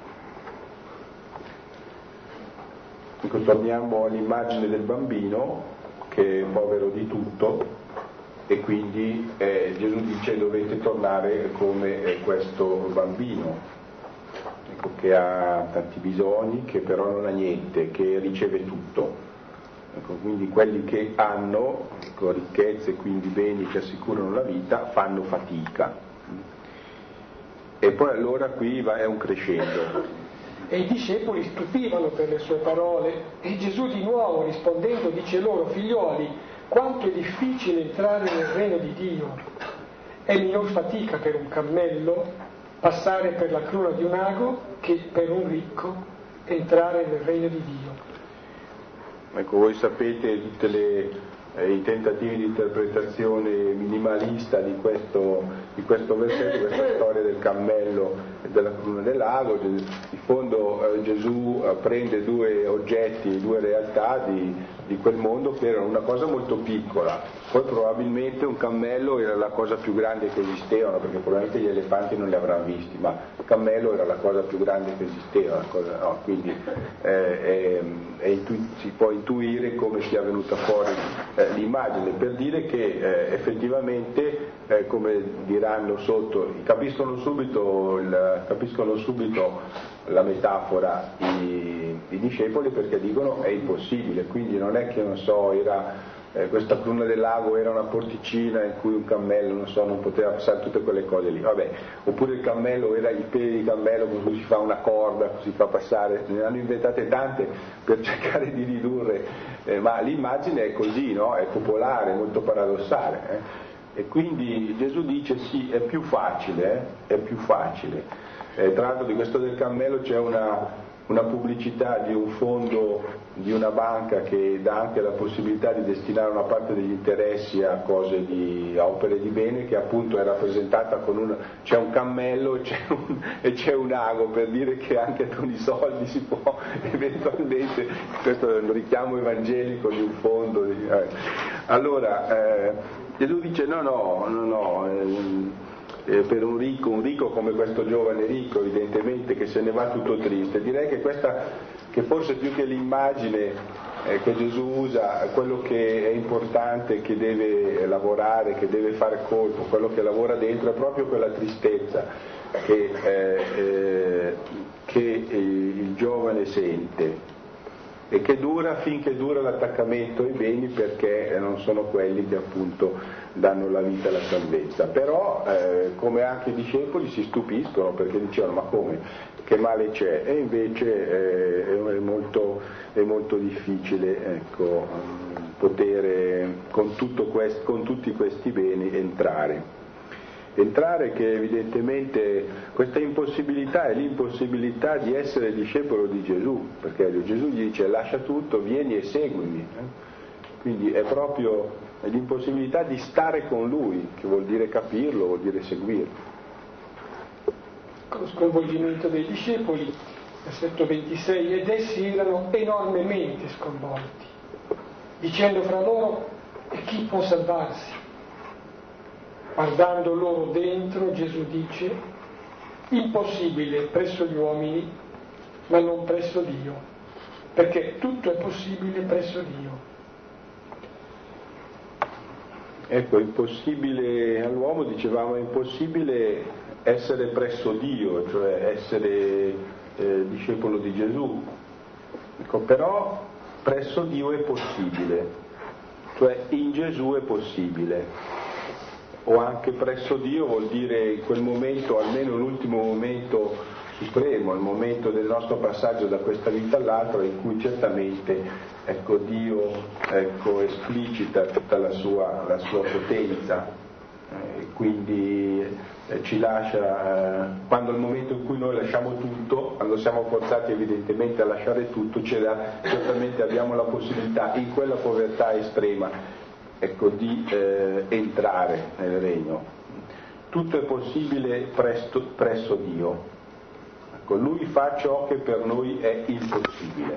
Ecco, torniamo all'immagine del bambino che è povero di tutto e quindi eh, Gesù dice dovete tornare come eh, questo bambino, ecco, che ha tanti bisogni, che però non ha niente, che riceve tutto. Ecco, quindi quelli che hanno ecco, ricchezze, quindi beni che assicurano la vita, fanno fatica. E poi allora qui va, è un crescendo. E i discepoli stupivano per le sue parole e Gesù di nuovo rispondendo dice loro: figlioli, quanto è difficile entrare nel regno di Dio. È minor fatica per un cammello passare per la cruna di un ago che per un ricco entrare nel regno di Dio. Ecco, voi sapete tutti eh, i tentativi di interpretazione minimalista di questo, di questo versetto, questa storia del cammello e della cruna dell'ago. In fondo eh, Gesù eh, prende due oggetti, due realtà di, di quel mondo, che era una cosa molto piccola. Poi probabilmente un cammello era la cosa più grande che esisteva, perché probabilmente gli elefanti non li avranno visti, ma il cammello era la cosa più grande che esisteva, la cosa, no? Quindi eh, è, è intu- si può intuire come sia venuta fuori eh, l'immagine, per dire che eh, effettivamente, eh, come diranno sotto, capiscono subito, il, capiscono subito la metafora i, i discepoli, perché dicono è impossibile, quindi non è che, non so, era eh, questa cruna del lago era una porticina in cui un cammello, non so, non poteva passare, tutte quelle cose lì, vabbè, oppure il cammello era il piede di cammello con cui si fa una corda, si fa passare, ne hanno inventate tante per cercare di ridurre, eh, ma l'immagine è così, no? È popolare, molto paradossale, eh? E quindi Gesù dice sì, è più facile, eh? È più facile. Eh, tra l'altro di questo del cammello c'è una, una pubblicità di un fondo, di una banca che dà anche la possibilità di destinare una parte degli interessi a cose di, a opere di bene, che appunto è rappresentata con un, c'è un cammello e c'è un, e c'è un ago, per dire che anche con i soldi si può eventualmente, questo è un richiamo evangelico di un fondo. Di, eh. Allora, eh, Gesù dice no, no, no, no. Eh, Eh, per un ricco, un ricco come questo giovane ricco, evidentemente, che se ne va tutto triste. Direi che questa, che forse più che l'immagine eh, che Gesù usa, quello che è importante, che deve lavorare, che deve fare colpo, quello che lavora dentro, è proprio quella tristezza che, eh, eh, che eh, il giovane sente, e che dura finché dura l'attaccamento ai beni, perché non sono quelli che appunto danno la vita e la salvezza. Però eh, come anche i discepoli si stupiscono, perché dicevano ma come, che male c'è? E invece eh, è, molto, è molto difficile, ecco, poter con, tutto quest, con tutti questi beni entrare. Entrare che evidentemente questa impossibilità è l'impossibilità di essere discepolo di Gesù, perché Gesù gli dice lascia tutto, vieni e seguimi, eh? Quindi è proprio l'impossibilità di stare con Lui, che vuol dire capirlo, vuol dire seguirlo. Con lo sconvolgimento dei discepoli, versetto ventisei, ed essi erano enormemente sconvolti, dicendo fra loro e chi può salvarsi? Guardando loro dentro, Gesù dice, impossibile presso gli uomini, ma non presso Dio, perché tutto è possibile presso Dio. Ecco, impossibile all'uomo, dicevamo, è impossibile essere presso Dio, cioè essere eh, discepolo di Gesù. Ecco, però presso Dio è possibile, cioè in Gesù è possibile. O anche presso Dio vuol dire in quel momento, almeno l'ultimo momento supremo, il momento del nostro passaggio da questa vita all'altra, in cui certamente, ecco, Dio, ecco, esplicita tutta la sua, la sua potenza, e eh, quindi eh, ci lascia, eh, quando è il momento in cui noi lasciamo tutto, quando siamo forzati evidentemente a lasciare tutto, c'era, certamente abbiamo la possibilità in quella povertà estrema, ecco, di eh, entrare nel regno. Tutto è possibile presto, presso Dio. Ecco, Lui fa ciò che per noi è impossibile.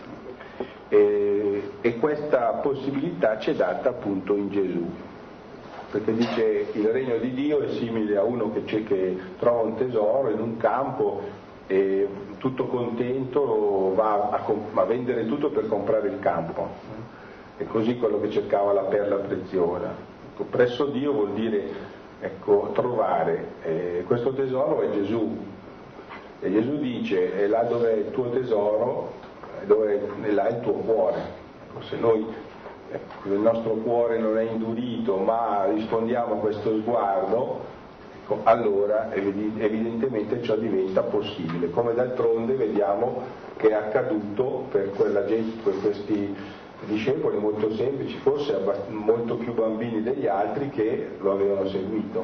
E, e questa possibilità ci è data appunto in Gesù. Perché dice il regno di Dio è simile a uno che, c'è, che trova un tesoro in un campo e tutto contento va a, a vendere tutto per comprare il campo. E così quello che cercava la perla preziosa. Ecco, presso Dio vuol dire, ecco, trovare. Eh, questo tesoro è Gesù. E Gesù dice, è là dove è il tuo tesoro, dove è là il tuo cuore. Ecco, se noi, ecco, il nostro cuore non è indurito, ma rispondiamo a questo sguardo, ecco, allora evidentemente ciò diventa possibile. Come d'altronde vediamo che è accaduto per quella gente, per questi discepoli molto semplici, forse molto più bambini degli altri, che lo avevano seguito.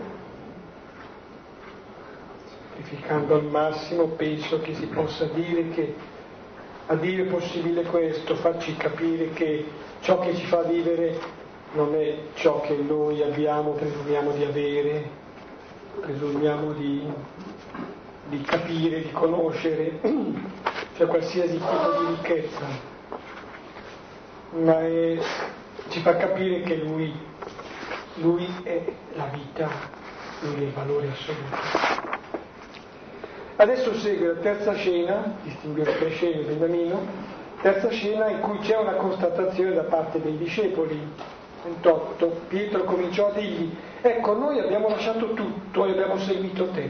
Semplificando al massimo, penso che si possa dire che a Dio è possibile questo, farci capire che ciò che ci fa vivere non è ciò che noi abbiamo, presumiamo di avere, presumiamo di, di capire, di conoscere, cioè qualsiasi tipo di ricchezza. ma è, ci fa capire che lui, lui è la vita, lui è il valore assoluto. Adesso segue la terza scena, distinguere tre scene, Beniamino, terza scena in cui c'è una constatazione da parte dei discepoli. ventotto, Pietro cominciò a dirgli: ecco, noi abbiamo lasciato tutto e abbiamo seguito te.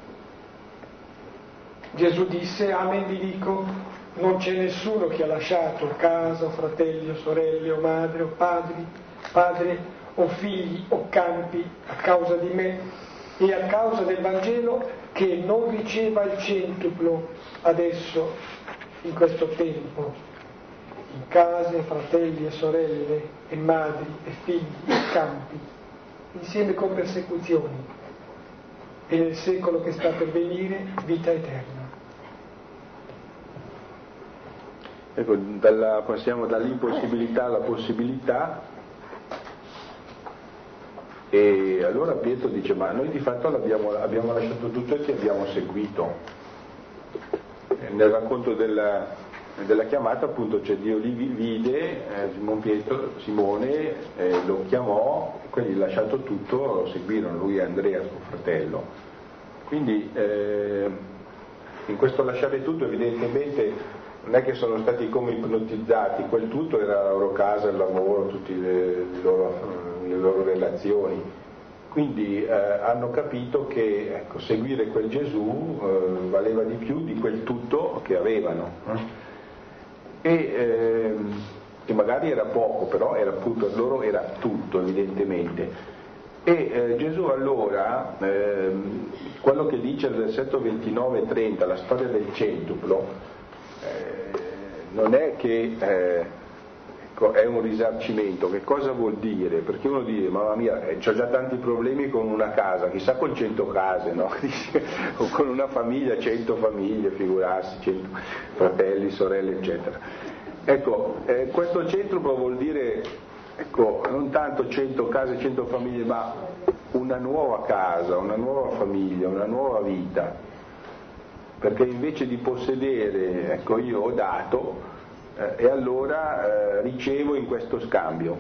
Gesù disse: amen vi dico, non c'è nessuno che ha lasciato casa, o fratelli, o sorelle, o madre, o padri, padre, o figli, o campi, a causa di me e a causa del Vangelo, che non riceva il centuplo adesso, in questo tempo, in case, fratelli e sorelle, e madri, e figli, e campi, insieme con persecuzioni, e nel secolo che sta per venire vita eterna. Ecco, dalla, passiamo dall'impossibilità alla possibilità, e allora Pietro dice: ma noi di fatto l'abbiamo, abbiamo lasciato tutto e ti abbiamo seguito. E nel racconto della, della chiamata appunto c'è Dio li vide, eh, Simone Pietro, Simone eh, lo chiamò, e quelli lasciato tutto lo seguirono, lui e Andrea, suo fratello. Quindi eh, in questo lasciare tutto evidentemente non è che sono stati come ipnotizzati, quel tutto era la loro casa, il lavoro, tutte le, le, loro, le loro relazioni. Quindi eh, hanno capito che ecco, seguire quel Gesù eh, valeva di più di quel tutto che avevano. Eh? E eh, che magari era poco, però era appunto, per loro era tutto evidentemente. E eh, Gesù allora, eh, quello che dice il versetto ventinove e trenta, la storia del centuplo, Eh, non è che eh, ecco, è un risarcimento. Che cosa vuol dire? Perché uno dice: mamma mia, eh, ho già tanti problemi con una casa, chissà con cento case, no? O con una famiglia, cento famiglie, figurarsi, cento fratelli, sorelle, eccetera. Ecco, eh, questo centuplo vuol dire, ecco, non tanto cento case, cento famiglie, ma una nuova casa, una nuova famiglia, una nuova vita. Perché invece di possedere, ecco, io ho dato eh, e allora eh, ricevo in questo scambio.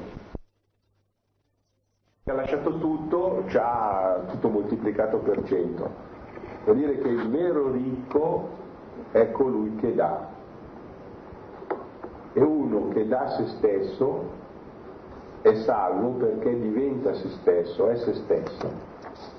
Ha lasciato tutto, ci ha tutto moltiplicato per cento. Vuol dire che il vero ricco è colui che dà. E uno che dà se stesso è salvo perché diventa se stesso, è se stesso.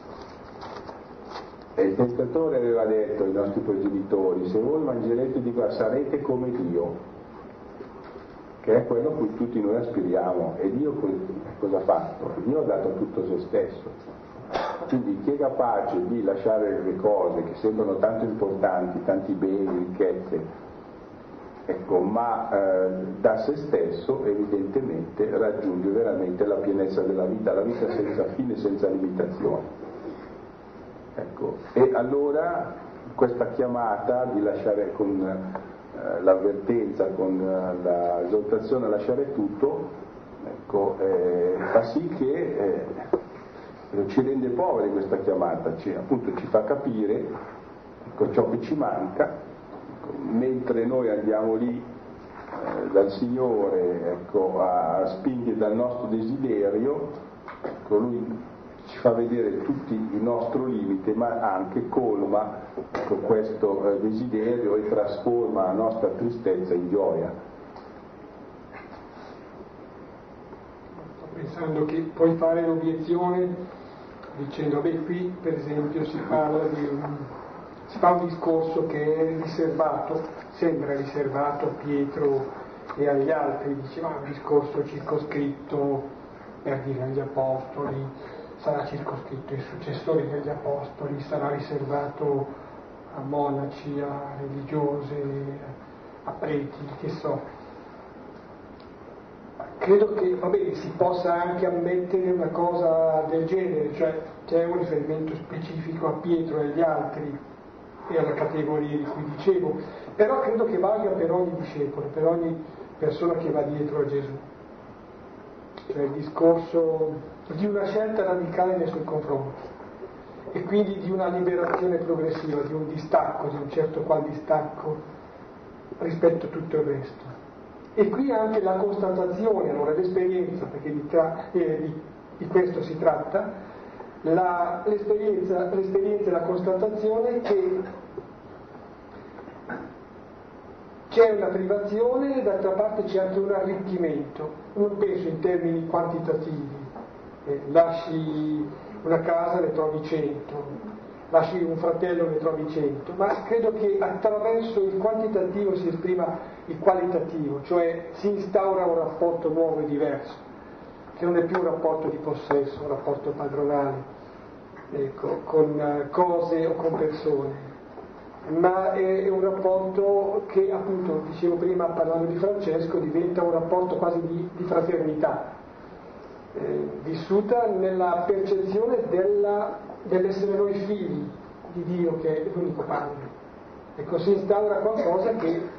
E il tentatore aveva detto ai nostri progenitori: se voi mangerete di qua sarete come Dio, che è quello a cui tutti noi aspiriamo. E Dio cosa ha fatto? Dio ha dato tutto se stesso. Quindi chi è capace di lasciare le cose che sembrano tanto importanti, tanti beni, ricchezze, ecco, ma eh, da se stesso evidentemente raggiunge veramente la pienezza della vita, la vita senza fine, senza limitazioni. Ecco, e allora questa chiamata di lasciare, con eh, l'avvertenza, con eh, l'esortazione a lasciare tutto, ecco, eh, fa sì che eh, ci rende poveri questa chiamata, ci, appunto ci fa capire, ecco, ciò che ci manca, ecco, mentre noi andiamo lì eh, dal Signore, ecco, a, a spingere dal nostro desiderio, ecco, Lui ci fa vedere tutti il nostro limite, ma anche colma, ecco, questo eh, desiderio e trasforma la nostra tristezza in gioia. Sto pensando che puoi fare l'obiezione dicendo: beh, qui per esempio si parla di un, si fa un discorso che è riservato, sembra riservato a Pietro e agli altri, diceva un discorso circoscritto, per dire, agli apostoli, sarà circoscritto ai successori degli apostoli, sarà riservato a monaci, a religiose, a preti, che so. Credo che, va bene, si possa anche ammettere una cosa del genere, cioè c'è un riferimento specifico a Pietro e agli altri e alla categoria di cui dicevo, però credo che valga per ogni discepolo, per ogni persona che va dietro a Gesù. Cioè il discorso di una scelta radicale nei suoi confronti e quindi di una liberazione progressiva, di un distacco, di un certo qual distacco rispetto a tutto il resto. E qui anche la constatazione, allora l'esperienza, perché di, tra, eh, di, di questo si tratta, la, l'esperienza, l'esperienza e la constatazione che c'è una privazione e d'altra parte c'è anche un arricchimento. Non penso in termini quantitativi, eh, lasci una casa ne trovi cento, lasci un fratello ne trovi cento, ma credo che attraverso il quantitativo si esprima il qualitativo, cioè si instaura un rapporto nuovo e diverso, che non è più un rapporto di possesso, un rapporto padronale, ecco, con cose o con persone, ma è un rapporto che, appunto, dicevo prima parlando di Francesco, diventa un rapporto quasi di, di fraternità, eh, vissuta nella percezione della, dell'essere noi figli di Dio, che è l'unico Padre. Ecco, si instaura qualcosa che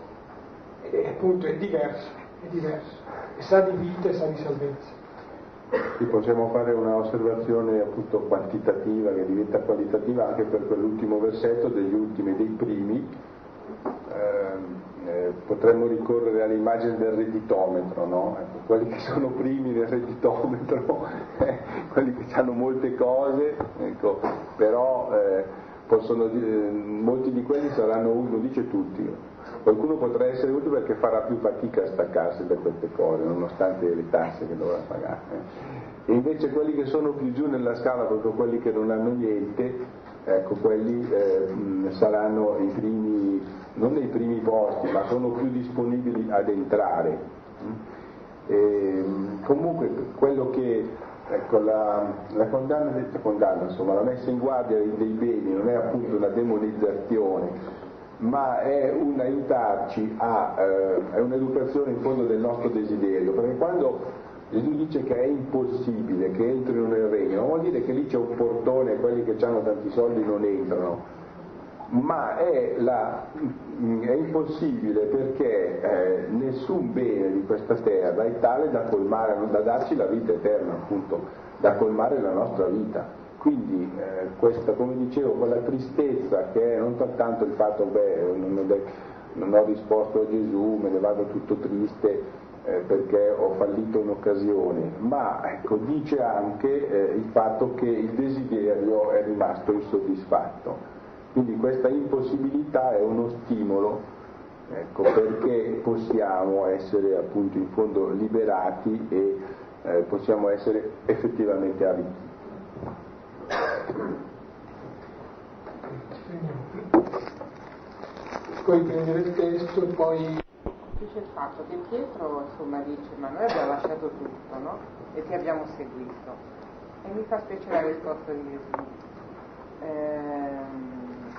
è, appunto, è diverso, è diverso, e sa di vita e sa di salvezza. Qui possiamo fare una osservazione appunto quantitativa che diventa qualitativa anche per quell'ultimo versetto degli ultimi e dei primi. Eh, eh, potremmo ricorrere all'immagine del redditometro, no? Ecco, quelli che sono primi nel redditometro, eh, quelli che hanno molte cose, ecco, però eh, possono, eh, molti di quelli saranno, uno dice tutti. Qualcuno potrà essere utile perché farà più fatica a staccarsi da queste cose, nonostante le tasse che dovrà pagare. E invece quelli che sono più giù nella scala, proprio quelli che non hanno niente, ecco, quelli eh, saranno i primi, non nei primi posti, ma sono più disponibili ad entrare. E, comunque quello che, ecco, la, la condanna, detta condanna, insomma, la messa in guardia dei beni non è appunto una demonizzazione, ma è un aiutarci a, eh, è un'educazione in fondo del nostro desiderio, perché quando Gesù dice che è impossibile che entrino nel regno, non vuol dire che lì c'è un portone e quelli che hanno tanti soldi non entrano, ma è, la, è impossibile perché eh, nessun bene di questa terra è tale da colmare, da darci la vita eterna, appunto, da colmare la nostra vita. Quindi eh, questa, come dicevo, quella tristezza che è non soltanto il fatto, beh, non, non ho risposto a Gesù, me ne vado tutto triste eh, perché ho fallito un'occasione, ma ecco, dice anche eh, il fatto che il desiderio è rimasto insoddisfatto. Quindi questa impossibilità è uno stimolo, ecco, perché possiamo essere appunto in fondo liberati e eh, possiamo essere effettivamente arricchiti. Poi prendere il testo e poi... Qui c'è il fatto che Pietro, insomma, dice: ma noi abbiamo lasciato tutto, no? E ti abbiamo seguito. E mi fa specie la risposta di Gesù. Ehm,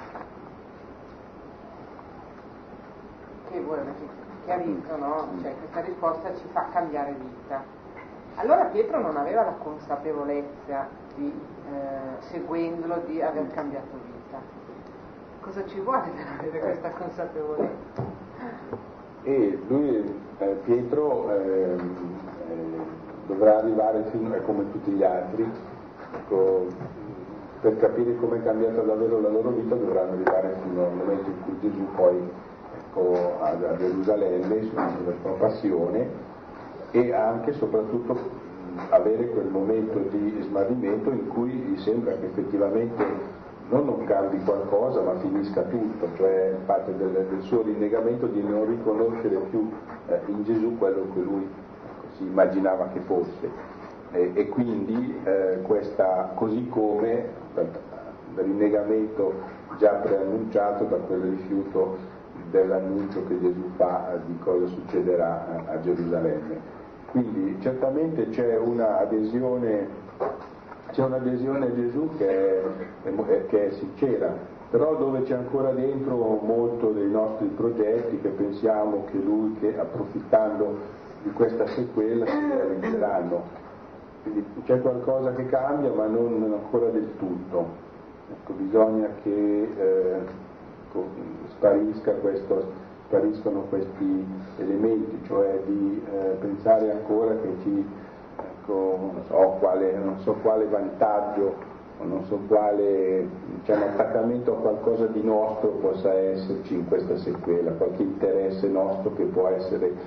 che vuole chiarito, no? Cioè, questa risposta ci fa cambiare vita. Allora Pietro non aveva la consapevolezza di, eh, seguendolo, di aver cambiato vita. Cosa ci vuole per avere questa consapevolezza? E lui, eh, Pietro, eh, eh, dovrà arrivare fino, è come tutti gli altri, ecco, per capire come è cambiata davvero la loro vita dovranno arrivare fino al momento in cui Gesù poi, ecco, a, a Gerusalemme, sulla sua passione, e anche e soprattutto avere quel momento di smarrimento in cui gli sembra che effettivamente non non cambi qualcosa ma finisca tutto, cioè parte del, del suo rinnegamento di non riconoscere più eh, in Gesù quello che lui, ecco, si immaginava che fosse, e, e quindi eh, questa, così come il rinnegamento già preannunciato da quel rifiuto dell'annuncio che Gesù fa eh, di cosa succederà a, a Gerusalemme. Quindi certamente c'è un'adesione, c'è un'adesione a Gesù che è, che è sincera, però dove c'è ancora dentro molto dei nostri progetti che pensiamo che Lui, che approfittando di questa sequela si realizzeranno. Quindi c'è qualcosa che cambia ma non ancora del tutto. Ecco, bisogna che eh, sparisca questo, spariscono questi elementi, cioè di eh, pensare ancora che ci, ecco, non so quale, non so quale vantaggio, non so quale, diciamo, attaccamento a qualcosa di nostro possa esserci in questa sequela, qualche interesse nostro che può essere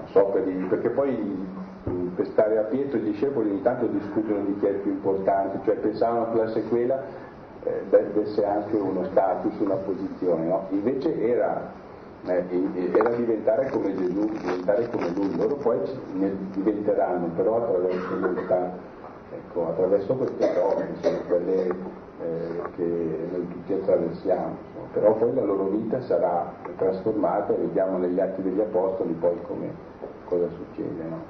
so per i, perché poi per stare a Pietro i discepoli ogni tanto discutono di chi è il più importante, cioè pensavano che la sequela eh, desse anche uno status, una posizione, no? Invece era, eh, era diventare come Gesù, diventare come lui. Loro poi ne diventeranno, però attraverso questa, ecco, attraverso queste prove, che sono quelle eh, che noi tutti attraversiamo, insomma. Però poi la loro vita sarà trasformata, e vediamo negli Atti degli Apostoli poi come, cosa succede, no?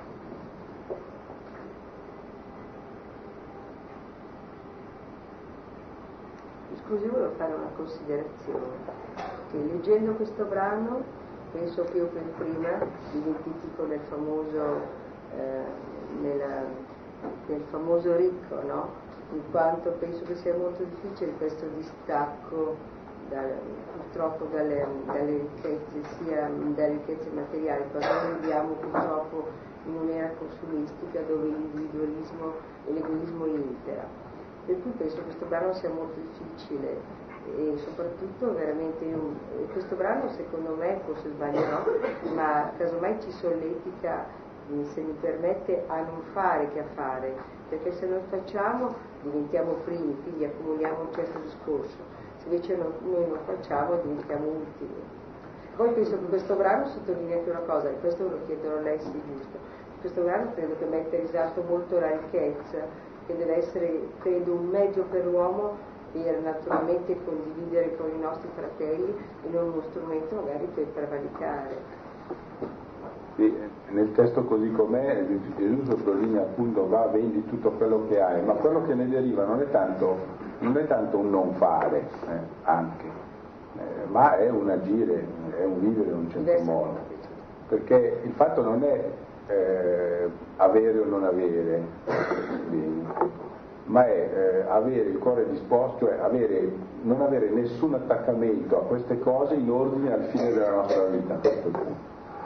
Scusi, volevo fare una considerazione, che leggendo questo brano penso che io per prima mi identifico nel famoso, eh, nella, nel famoso ricco, no? In quanto penso che sia molto difficile questo distacco dal, purtroppo dalle, dalle ricchezze, sia dalle ricchezze materiali, quando noi viviamo purtroppo in un'era consumistica dove l'individualismo e l'egoismo impera. Per cui penso che questo brano sia molto difficile e soprattutto veramente io, questo brano secondo me, forse sbaglierò, ma casomai ci solletica, se mi permette, a non fare che a fare, perché se non facciamo diventiamo primi, quindi accumuliamo un certo discorso, se invece non, noi non facciamo diventiamo ultimi. Poi penso che questo brano sottolinea anche una cosa, e questo lo chiedo a lei se è giusto, questo brano credo che metta in risalto molto la ricchezza, che deve essere, credo, un mezzo per l'uomo per naturalmente condividere con i nostri fratelli e non uno strumento magari per prevaricare. Sì, nel testo così com'è Gesù sottolinea appunto va, vendi tutto quello che hai, ma quello che ne deriva non è tanto, non è tanto un non fare, eh, anche, eh, ma è un agire, è un vivere in un certo modo, perché il fatto non è Eh, avere o non avere bene, ma è eh, avere il cuore disposto, cioè avere, non avere nessun attaccamento a queste cose in ordine al fine della nostra vita. Questo è il punto.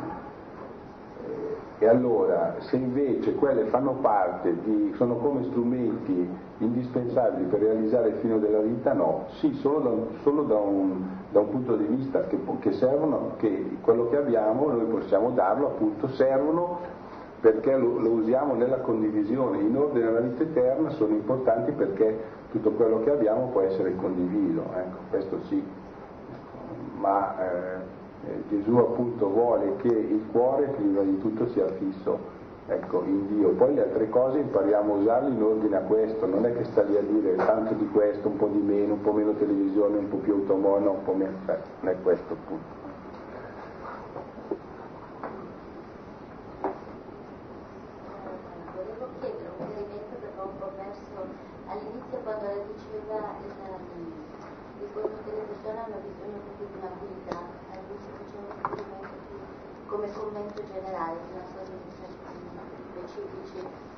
E allora, se invece quelle fanno parte di, sono come strumenti indispensabili per realizzare il fine della vita, no, sì, solo da un, solo da un, da un punto di vista che, che servono, che quello che abbiamo noi possiamo darlo, appunto, servono perché lo, lo usiamo nella condivisione, in ordine alla vita eterna, sono importanti perché tutto quello che abbiamo può essere condiviso, ecco, questo sì, ma eh, Eh, Gesù appunto vuole che il cuore prima di tutto sia fisso, ecco, in Dio, poi le altre cose impariamo a usarle in ordine a questo, non è che sta lì a dire tanto di questo, un po' di meno, un po' meno televisione, un po' più automobile, un po' meno, cioè, non è questo il punto. Volevo chiedere un chiarimento perché ho un po' perso all'inizio quando lei diceva il fatto che le persone hanno bisogno proprio di una guida, come commento generale, non so se specifici.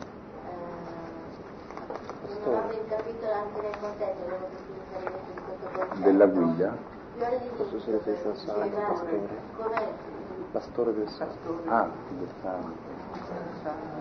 Eh, non ho ben capito anche nel contesto, volevo capire di questo concetto. Della guida? Questo si riferisce al sangue, pastore. Come? Pastore del sangue. Ah, del sangue.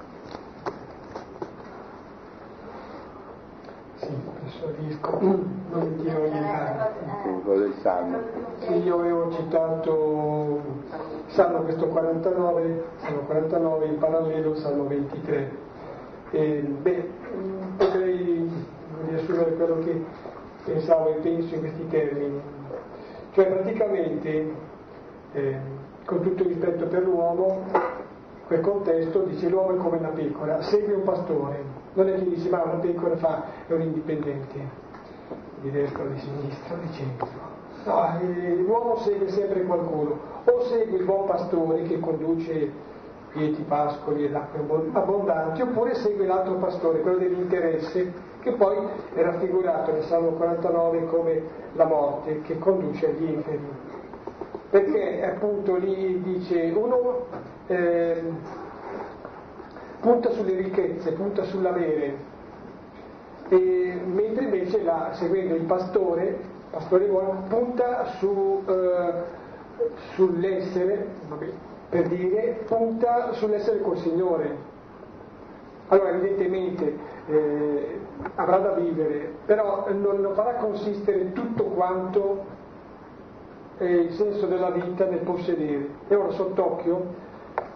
Sì, adesso riesco, non mi tiro aiutare. Quello del sangue. Sì, io avevo citato Salmo questo quarantanove, Salmo quarantanove, in parallelo Salmo ventitré. E, beh, potrei riassumere quello che pensavo e penso in questi termini. Cioè praticamente, eh, con tutto il rispetto per l'uomo, quel contesto dice l'uomo è come una pecora, segue un pastore. Non è che dice ma una pecora fa, è un indipendente, di destra o di sinistra o di centro. No, eh, l'uomo segue sempre qualcuno, o segue il buon pastore che conduce quieti pascoli ed acque abbondanti, oppure segue l'altro pastore, quello dell'interesse, che poi è raffigurato nel Salmo quarantanove come la morte che conduce agli inferi. Perché appunto lì dice uno eh, punta sulle ricchezze, punta sull'avere, e, mentre invece la, seguendo il pastore, pastore buono, punta su, eh, sull'essere, vabbè, per dire, punta sull'essere col Signore. Allora evidentemente eh, avrà da vivere, però non lo farà consistere tutto quanto è il senso della vita nel possedere. E ora sott'occhio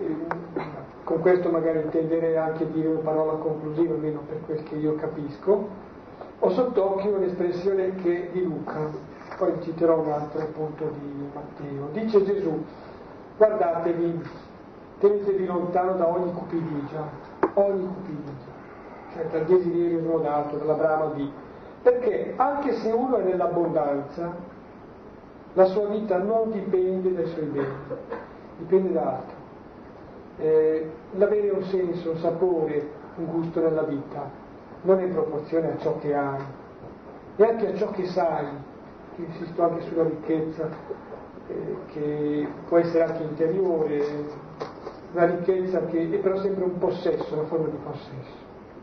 eh, con questo magari intenderei anche dire una parola conclusiva, almeno per quel che io capisco. Ho sott'occhio l'espressione che di Luca, poi citerò un altro appunto di Matteo. Dice Gesù: guardatevi, tenetevi lontano da ogni cupidigia, ogni cupidigia, cioè dal desiderio smodato, dalla brama di... Perché anche se uno è nell'abbondanza, la sua vita non dipende dai suoi beni, dipende da altro. Eh, l'avere un senso, un sapore, un gusto nella vita non è in proporzione a ciò che hai, e anche a ciò che sai. Io insisto anche sulla ricchezza, eh, che può essere anche interiore, una ricchezza che è però sempre un possesso, una forma di possesso.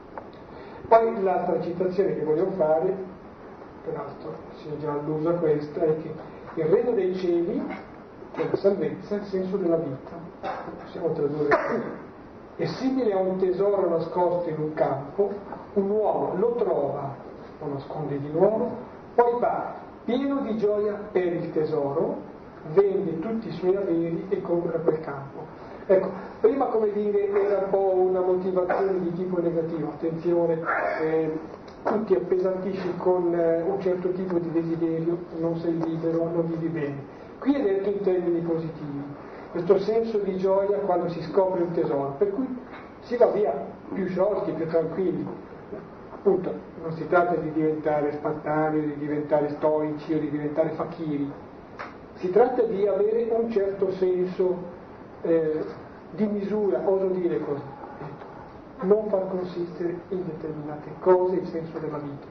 Poi l'altra citazione che voglio fare, peraltro si è già alluso a questa, è che il regno dei cieli, che è la salvezza, è il senso della vita, possiamo tradurre così, è simile a un tesoro nascosto in un campo. Un uomo lo trova, lo nasconde di nuovo, poi va pieno di gioia per il tesoro, vende tutti i suoi averi e compra quel campo. Ecco, prima, come dire, era un po' una motivazione di tipo negativo, attenzione, eh, tu ti appesantisci con eh, un certo tipo di desiderio, non sei libero, non vivi bene. Qui è detto in termini positivi, questo senso di gioia quando si scopre un tesoro, per cui si va via più sciolti, più tranquilli. Appunto, non si tratta di diventare spartani, di diventare stoici o di diventare fakiri, si tratta di avere un certo senso eh, di misura, oso dire così, non far consistere in determinate cose il senso della vita.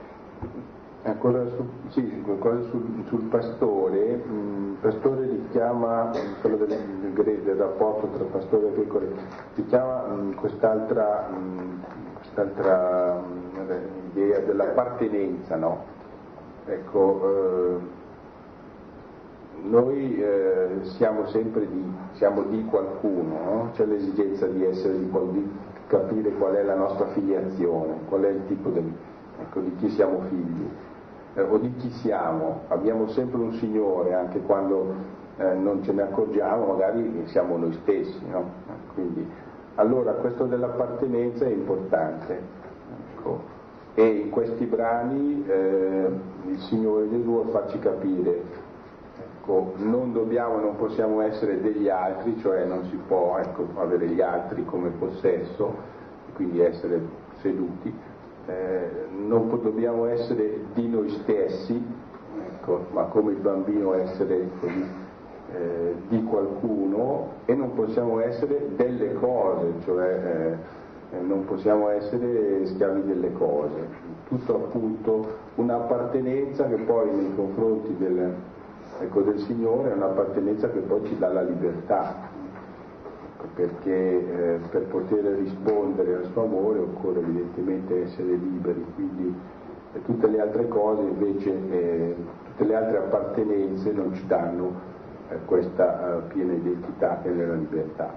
Ancora su, sì, qualcosa sul, sul pastore. Il pastore richiama, quello del, del, del rapporto tra pastore e pecore, richiama mh, quest'altra, mh, quest'altra mh, idea dell'appartenenza, no? Ecco, eh, noi eh, siamo sempre di, siamo di qualcuno, no? C'è l'esigenza di essere di, di capire qual è la nostra filiazione, qual è il tipo del, ecco, di chi siamo figli. Eh, o di chi siamo, abbiamo sempre un Signore, anche quando eh, non ce ne accorgiamo, magari siamo noi stessi, no? Quindi, allora questo dell'appartenenza è importante, ecco. E in questi brani eh, il Signore Gesù vuole farci capire, ecco, non dobbiamo, non possiamo essere degli altri, cioè non si può, ecco, avere gli altri come possesso, quindi essere seduti. Eh, non dobbiamo essere di noi stessi, ecco, ma come il bambino essere così, eh, di qualcuno, e non possiamo essere delle cose, cioè eh, non possiamo essere schiavi delle cose. Tutto appunto un'appartenenza che poi nei confronti del, ecco, del Signore è un'appartenenza che poi ci dà la libertà. Perché eh, per poter rispondere al suo amore occorre evidentemente essere liberi, quindi eh, tutte le altre cose invece, eh, tutte le altre appartenenze non ci danno eh, questa eh, piena identità che è nella libertà.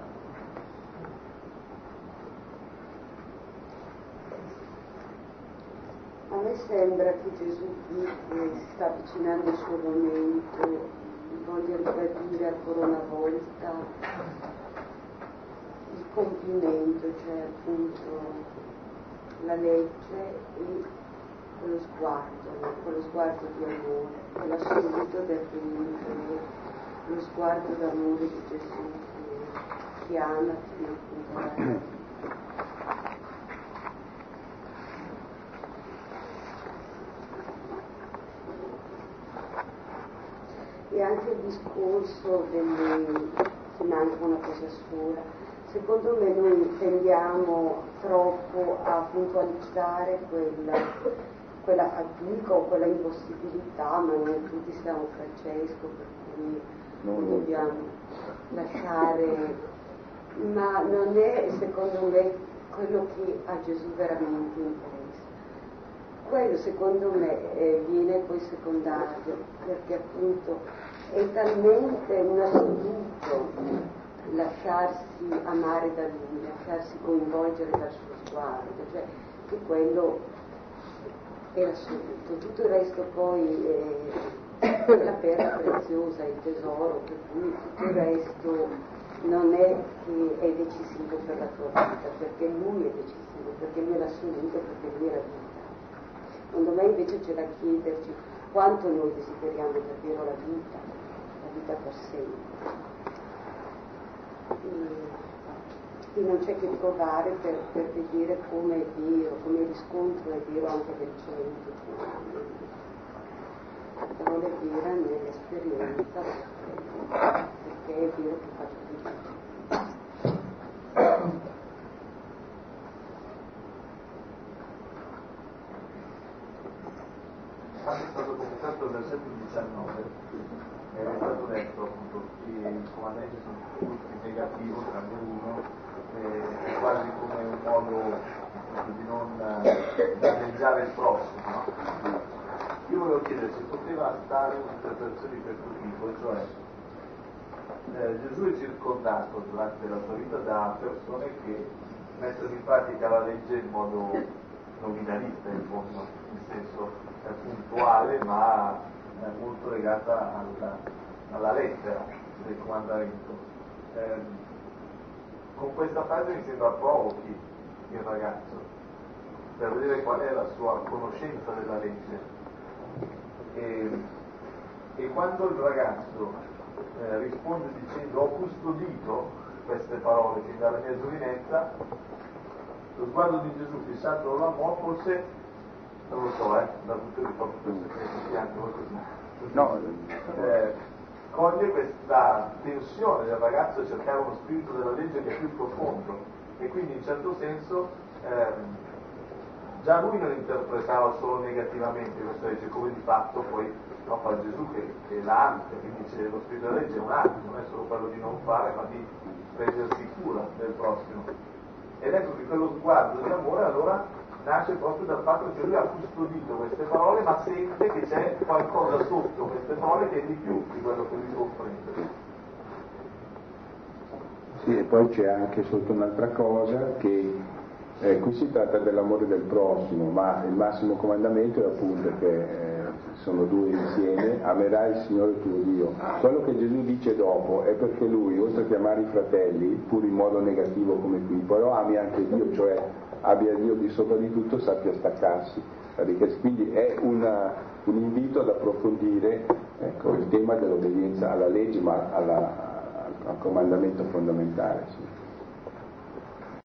A me sembra che Gesù qui eh, si sta avvicinando al suo momento, voglia ribadire ancora una volta il compimento, cioè appunto la legge e quello sguardo, quello sguardo di amore, quell'assoluto definito, lo sguardo d'amore di Gesù che chiama fino appunto alla e anche il discorso delle, che manca una cosa sola. Secondo me noi tendiamo troppo a puntualizzare quella, quella fatica o quella impossibilità, ma noi tutti siamo Francesco, per cui non dobbiamo lasciare, ma non è secondo me quello che a Gesù veramente interessa. Quello secondo me eh, viene poi secondario, perché appunto è talmente un assoluto lasciarsi amare da lui, lasciarsi coinvolgere dal suo sguardo, cioè che quello è l'assoluto. Tutto il resto poi è la perla preziosa, il tesoro, per cui tutto il resto non è che è decisivo per la tua vita, perché lui è decisivo, perché lui è l'assoluto, perché lui è la vita. Secondo me invece c'è da chiederci quanto noi desideriamo davvero la vita, la vita per sempre. E, e non c'è che provare per, per vedere come è vero, come riscontro è vero anche del cielo. La parola è vera nell'esperienza, perché è vero che fa tutto. Quando è stato commentato il versetto diciannove, è stato detto appunto che i comandamenti sono tutti negativi, tranne uno, è quasi come un modo di non danneggiare il prossimo, no? Io volevo chiedere se poteva dare un'interpretazione di questo tipo, cioè eh, Gesù è circondato durante la sua vita da persone che mettono in pratica la legge in modo nominalista, in fondo, nel senso eh, puntuale, ma eh, molto legata alla, alla lettera del comandamento. Eh, con questa frase mi sembra provochi il ragazzo per vedere qual è la sua conoscenza della legge. E, e quando il ragazzo eh, risponde dicendo ho custodito queste parole fin dalla mia giovinezza, lo sguardo di Gesù fissato dall'amore forse, non lo so, eh, da tutto il proprio questo pianto così, no, eh, coglie questa tensione del ragazzo a cercare uno spirito della legge che è più profondo e quindi in certo senso ehm, già lui non interpretava solo negativamente questa legge, come di fatto poi no, fa Gesù che, che l'ambita, quindi dice lo spirito della legge è un ambito, non è solo quello di non fare, ma di prendersi cura del prossimo. Ed ecco che quello sguardo di amore allora nasce proprio dal fatto che lui ha custodito queste parole, ma sente che c'è qualcosa sotto queste parole che è di più di quello che lui comprende. Sì, e poi c'è anche sotto un'altra cosa che Eh, qui si tratta dell'amore del prossimo, ma il massimo comandamento è appunto che eh, sono due insieme, amerai il Signore tuo Dio. Quello che Gesù dice dopo è perché lui, oltre che amare i fratelli, pur in modo negativo come qui, però ami anche Dio, cioè abbia Dio di sopra di tutto, sappia staccarsi. Quindi è una, un invito ad approfondire ecco, il tema dell'obbedienza alla legge, ma alla, al comandamento fondamentale. Sì.